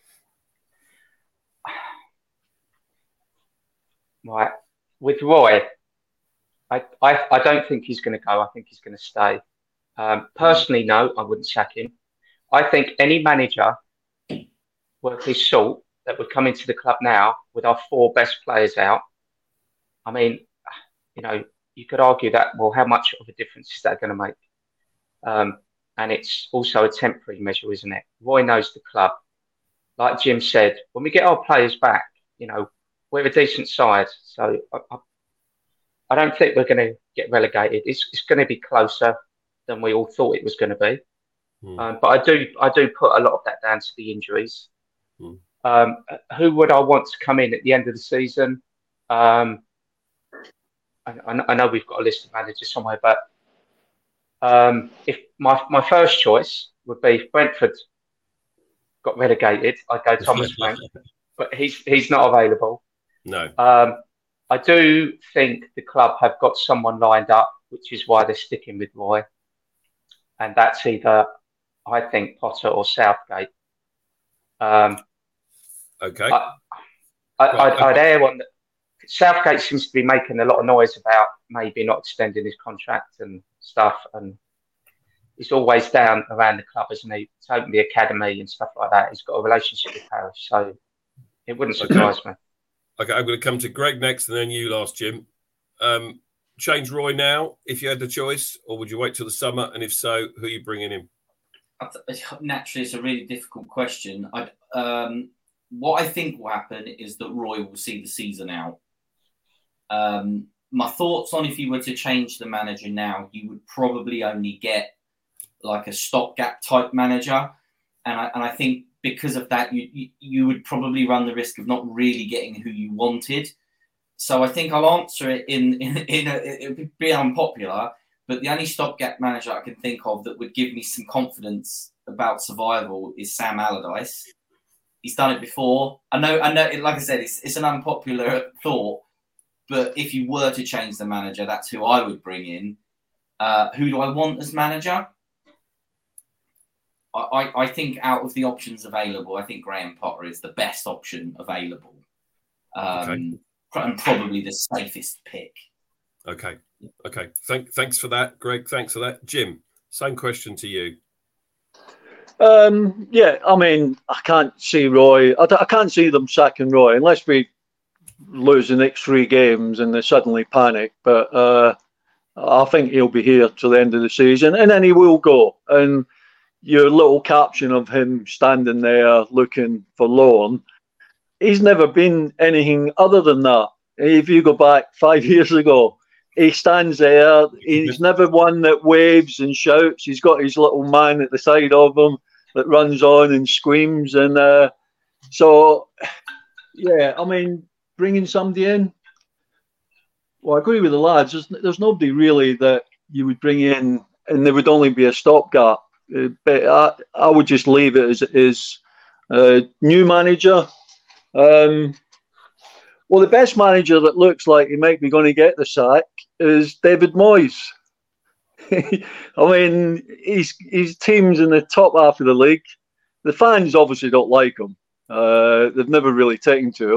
Right. With Roy, I don't think he's going to go. I think he's going to stay. Personally, no, I wouldn't sack him. I think any manager worth his salt that would come into the club now with our 4 best players out. I mean, you could argue that, well, how much of a difference is that going to make? And it's also a temporary measure, isn't it? Roy knows the club. Like Jim said, when we get our players back, we're a decent side. So I don't think we're going to get relegated. It's going to be closer than we all thought it was going to be. But I do put a lot of that down to the injuries. Who would I want to come in at the end of the season? I know we've got a list of managers somewhere, but if my first choice would be if Brentford got relegated, I'd go Thomas Frank, but he's not available. No. I do think the club have got someone lined up, which is why they're sticking with Roy, and that's either, I think, Potter or Southgate. Okay. I'd err on. Southgate seems to be making a lot of noise about maybe not extending his contract and stuff, and he's always down around the club, isn't he? He's opened the academy and stuff like that. He's got a relationship with Parish, so it wouldn't surprise me. Okay, I'm going to come to Greg next, and then you last, Jim. Change Roy now, if you had the choice, or would you wait till the summer? And if so, who are you bringing in? Naturally, it's a really difficult question. What I think will happen is that Roy will see the season out. My thoughts on if you were to change the manager now, you would probably only get like a stopgap type manager. And I think because of that, you would probably run the risk of not really getting who you wanted. So I think I'll answer it it would be unpopular, but the only stopgap manager I can think of that would give me some confidence about survival is Sam Allardyce. He's done it before. I know. Like I said, it's an unpopular thought, but if you were to change the manager, that's who I would bring in. Who do I want as manager? I think out of the options available, I think Graham Potter is the best option available. And probably the safest pick. Okay. Thanks for that, Greg. Thanks for that. Jim, same question to you. Yeah, I mean, I can't see Roy. I can't see them sacking Roy unless we lose the next 3 games and they suddenly panic. But I think he'll be here till the end of the season, and then he will go. And your little caption of him standing there looking forlorn, he's never been anything other than that. If you go back 5 years ago, he stands there. He's never one that waves and shouts. He's got his little man at the side of him that runs on and screams. And so, yeah, I mean, bringing somebody in, well, I agree with the lads. There's nobody really that you would bring in and there would only be a stopgap. But I would just leave it as it is. New manager. Well, the best manager that looks like he might be going to get the sack is David Moyes. I mean, his team's in the top half of the league. The fans obviously don't like him. They've never really taken to him.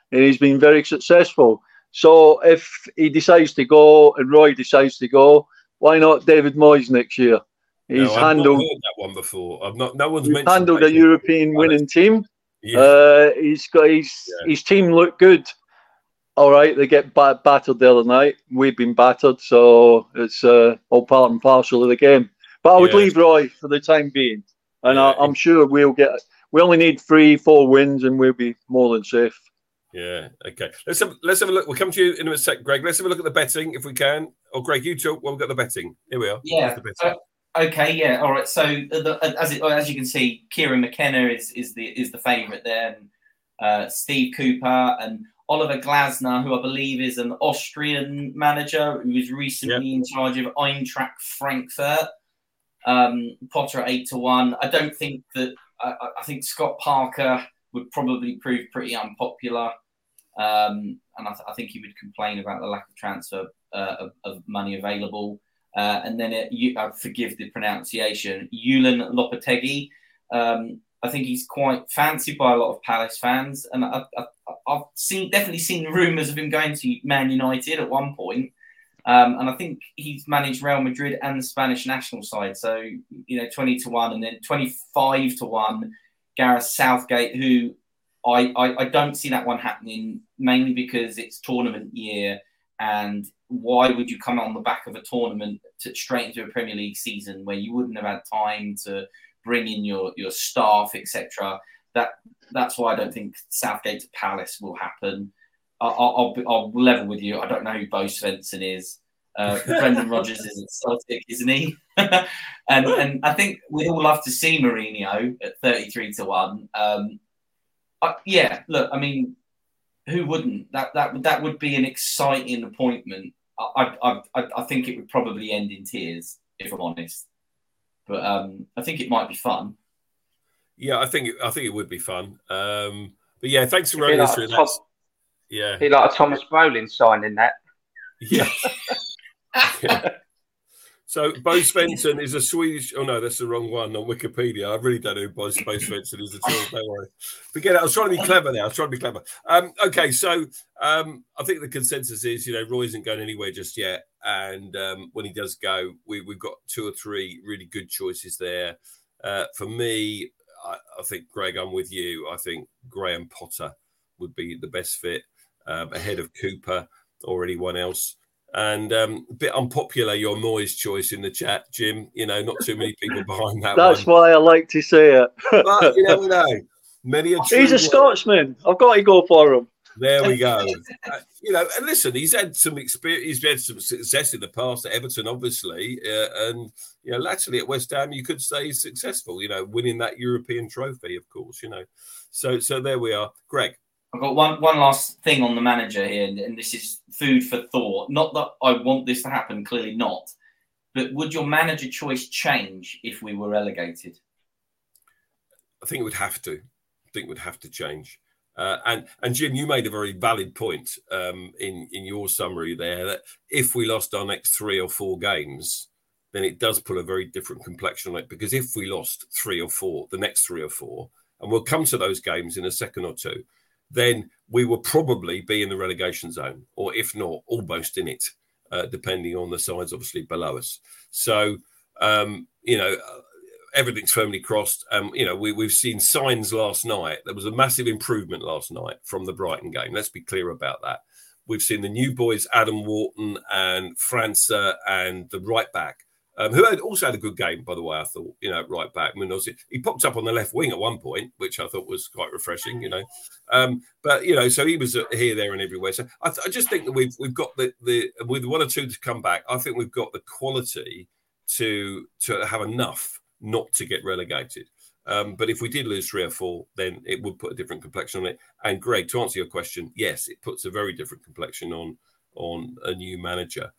and he's been very successful. So if he decides to go and Roy decides to go, why not David Moyes next year? He's I've not heard that one before. No one's mentioned. Handled a European winning team. Yeah. He's got his team look good. All right, they get battered the other night. We've been battered, so it's all part and parcel of the game. But I would leave Roy for the time being, and I'm sure we'll get. We only need 3-4 wins, and we'll be more than safe. Yeah. Okay. Let's have a look. We'll come to you in a sec, Greg. Let's have a look at the betting if we can. Or Greg, you talk. Well, we've got the betting. Here we are. Yeah. Okay. Yeah. All right. So as you can see, Kieran McKenna is the favourite there, and Steve Cooper and Oliver Glasner, who I believe is an Austrian manager who was recently in charge of Eintracht Frankfurt. Potter at 8-1. I don't think that. I think Scott Parker would probably prove pretty unpopular, and I think he would complain about the lack of transfer of money available. And then I forgive the pronunciation, Julian Lopetegui. I think he's quite fancied by a lot of Palace fans, and I've definitely seen rumours of him going to Man United at one point. And I think he's managed Real Madrid and the Spanish national side. So, 20-1 and then 25-1, Gareth Southgate, who I don't see that one happening, mainly because it's tournament year. And why would you come on the back of a tournament straight into a Premier League season where you wouldn't have had time to bring in your staff, etc.? That's why I don't think Southgate to Palace will happen. I'll level with you. I don't know who Bo Svensson is. Brendan Rodgers is at Celtic, isn't he? and I think we'd all love to see Mourinho at 33-1. Look, I mean, who wouldn't? That would be an exciting appointment. I think it would probably end in tears, if I'm honest. But I think it might be fun. Yeah, I think it would be fun. But yeah, thanks for running us through that. Yeah, be like a Thomas Brolin signing that. Yeah. Yeah. So Bo Svensson is a Swedish. Oh no, that's the wrong one on Wikipedia. I really don't know who Bo Svensson is at all. Don't worry. Forget it. I was trying to be clever now. Okay, so I think the consensus is, Roy isn't going anywhere just yet, and when he does go, we've got 2 or 3 really good choices there. For me, I think, Greg, I'm with you. I think Graham Potter would be the best fit ahead of Cooper or anyone else. And a bit unpopular, your Moyes choice in the chat, Jim. Not too many people behind that. That's why I like to say it. But you never know. He's a Scotsman. I've got to go for him. There we go. And listen, he's had some experience. He's had some success in the past at Everton, obviously, and latterly at West Ham, you could say he's successful. Winning that European trophy, of course. So there we are, Greg. I've got one last thing on the manager here, and this is food for thought. Not that I want this to happen, clearly not. But would your manager choice change if we were relegated? I think it would have to. Change. And Jim, you made a very valid point in your summary there, that if we lost our next 3 or 4 games, then it does put a very different complexion on it. Because if we lost 3 or 4, the next 3 or 4, and we'll come to those games in a second or two, then we will probably be in the relegation zone, or if not, almost in it, depending on the sides, obviously, below us. So, everything's firmly crossed. We've seen signs last night. There was a massive improvement last night from the Brighton game. Let's be clear about that. We've seen the new boys, Adam Wharton and França, and the right back, who also had a good game, by the way, I thought, right back. I mean, he popped up on the left wing at one point, which I thought was quite refreshing, But, so he was here, there and everywhere. So I just think that we've got the with 1 or 2 to come back, I think we've got the quality to have enough not to get relegated. But if we did lose 3 or 4, then it would put a different complexion on it. And Greg, to answer your question, yes, it puts a very different complexion on a new manager.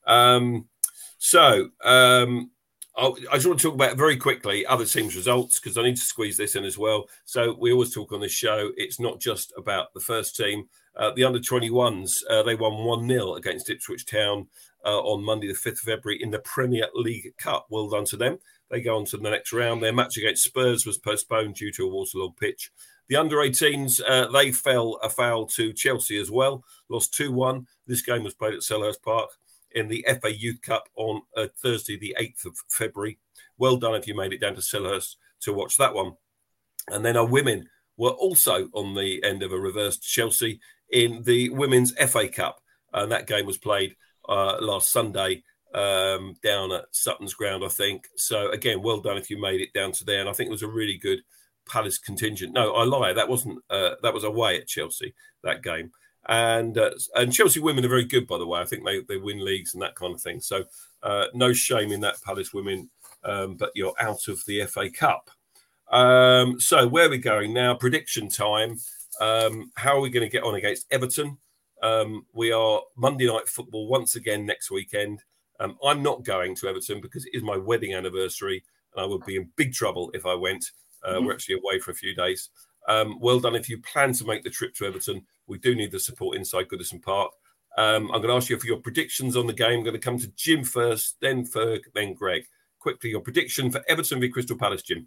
I just want to talk about very quickly other teams' results, because I need to squeeze this in as well. So we always talk on this show, it's not just about the first team. The under-21s, they won 1-0 against Ipswich Town on Monday, the 5th of February in the Premier League Cup. Well done to them. They go on to the next round. Their match against Spurs was postponed due to a waterlogged pitch. The under-18s, they fell a foul to Chelsea as well, lost 2-1. This game was played at Selhurst Park in the FA Youth Cup on Thursday, the 8th of February. Well done if you made it down to Selhurst to watch that one. And then our women were also on the end of a reversed Chelsea in the Women's FA Cup. And that game was played last Sunday down at Sutton's Ground, I think. So, again, well done if you made it down to there. And I think it was a really good Palace contingent. No, I lie. That wasn't. That was away at Chelsea, that game. And Chelsea women are very good, by the way. I think they win leagues and that kind of thing. So no shame in that, Palace women, but you're out of the FA Cup. So where are we going now? Prediction time. How are we going to get on against Everton? We are Monday Night Football once again next weekend. I'm not going to Everton because it is my wedding anniversary and I would be in big trouble if I went. We're actually away for a few days. Well done if you plan to make the trip to Everton. We do need the support inside Goodison Park. I'm going to ask you for your predictions on the game. I'm going to come to Jim first, then Ferg, then Greg. Quickly, your prediction for Everton v Crystal Palace, Jim.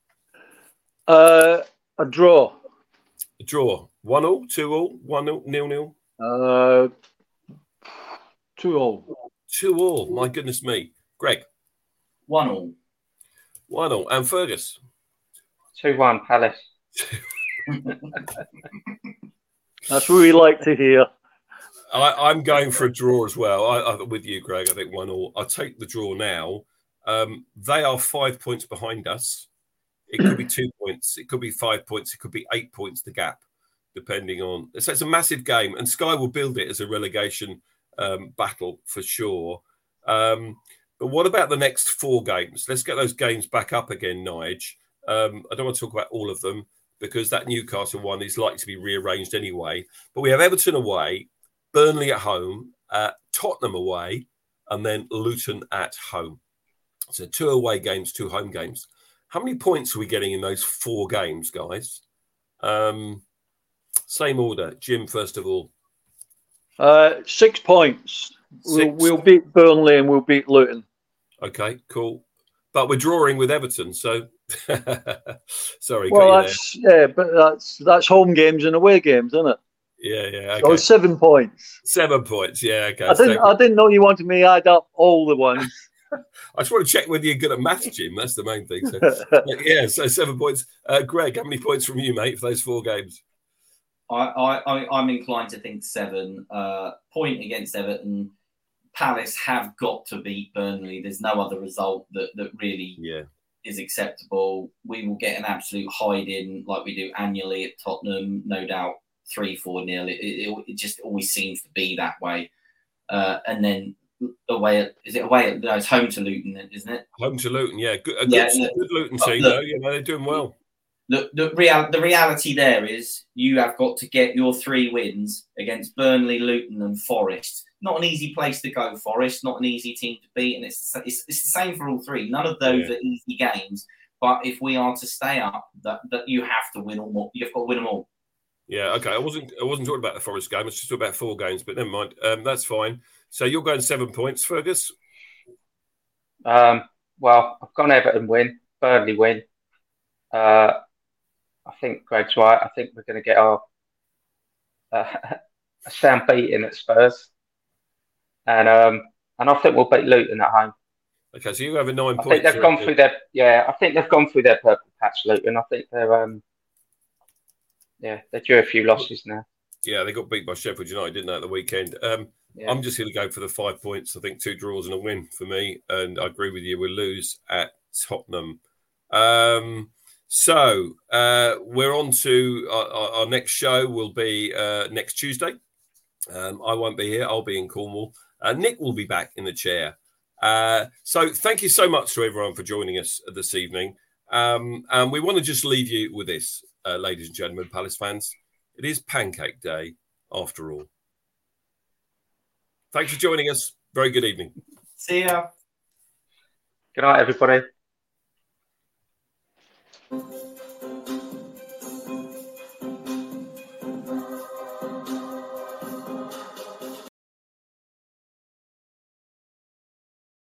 A draw. A draw. 1-1, 2-1, 1-0, 0-0. 2-2. 2-2. My goodness me. Greg. 1-1. 1-1. And Fergus. 2-1 Palace. That's what we like to hear. I'm going for a draw as well. I'm with you, Greg. I think 1-1. I'll take the draw now. They are 5 points behind us. It could be 2 points. It could be 5 points. It could be 8 points, the gap, depending on. So it's a massive game, and Sky will build it as a relegation battle for sure. But what about the next 4 games? Let's get those games back up again, Nige. I don't want to talk about all of them because that Newcastle one is likely to be rearranged anyway. But we have Everton away, Burnley at home, Tottenham away, and then Luton at home. So 2 away games, 2 home games. How many points are we getting in those 4 games, guys? Same order. Jim, first of all. 6 points. We'll beat Burnley and we'll beat Luton. Okay, cool. But we're drawing with Everton, so sorry. Well, that's home games and away games, isn't it? Yeah. Okay. So 7 points. 7 points. Yeah. Okay. I didn't know you wanted me to add up all the ones. I just want to check whether you're good at maths, Jim. That's the main thing. So 7 points. Greg, how many points from you, mate, for those 4 games? I'm inclined to think 7. Point against Everton. Palace have got to beat Burnley. There's no other result that really is acceptable. We will get an absolute hide-in like we do annually at Tottenham, no doubt 3-4 nil. It just always seems to be that way. And then it's home to Luton, isn't it? Home to Luton, yeah. Good Luton team, though. They're doing well. The reality there is you have got to get your 3 wins against Burnley, Luton and Forest. Not an easy place to go, Forest. Not an easy team to beat. And it's the same for all 3. None of those are easy games. But if we are to stay up, that you have to win all. You've got to win them all. Yeah, okay. I wasn't talking about the Forest game. It's just about 4 games, but never mind. That's fine. So you're going 7 points, Fergus? Well, I've gone Everton win, Burnley win. I think Greg's right. I think we're going to get our a sound beating at Spurs, and I think we'll beat Luton at home. Okay, so you have a 9 points. I think they've gone through their I think they've gone through their purple patch, Luton. I think they're they're due a few losses now. Yeah, they got beat by Sheffield United, didn't they, at the weekend? I'm just going to go for the 5 points. I think 2 draws and a win for me, and I agree with you. We'll lose at Tottenham. So we're on to our next show. Will be next Tuesday. I won't be here. I'll be in Cornwall. Nick will be back in the chair. So thank you so much to everyone for joining us this evening. And we want to just leave you with this, ladies and gentlemen, Palace fans. It is Pancake Day after all. Thanks for joining us. Very good evening. See ya. Good night, everybody.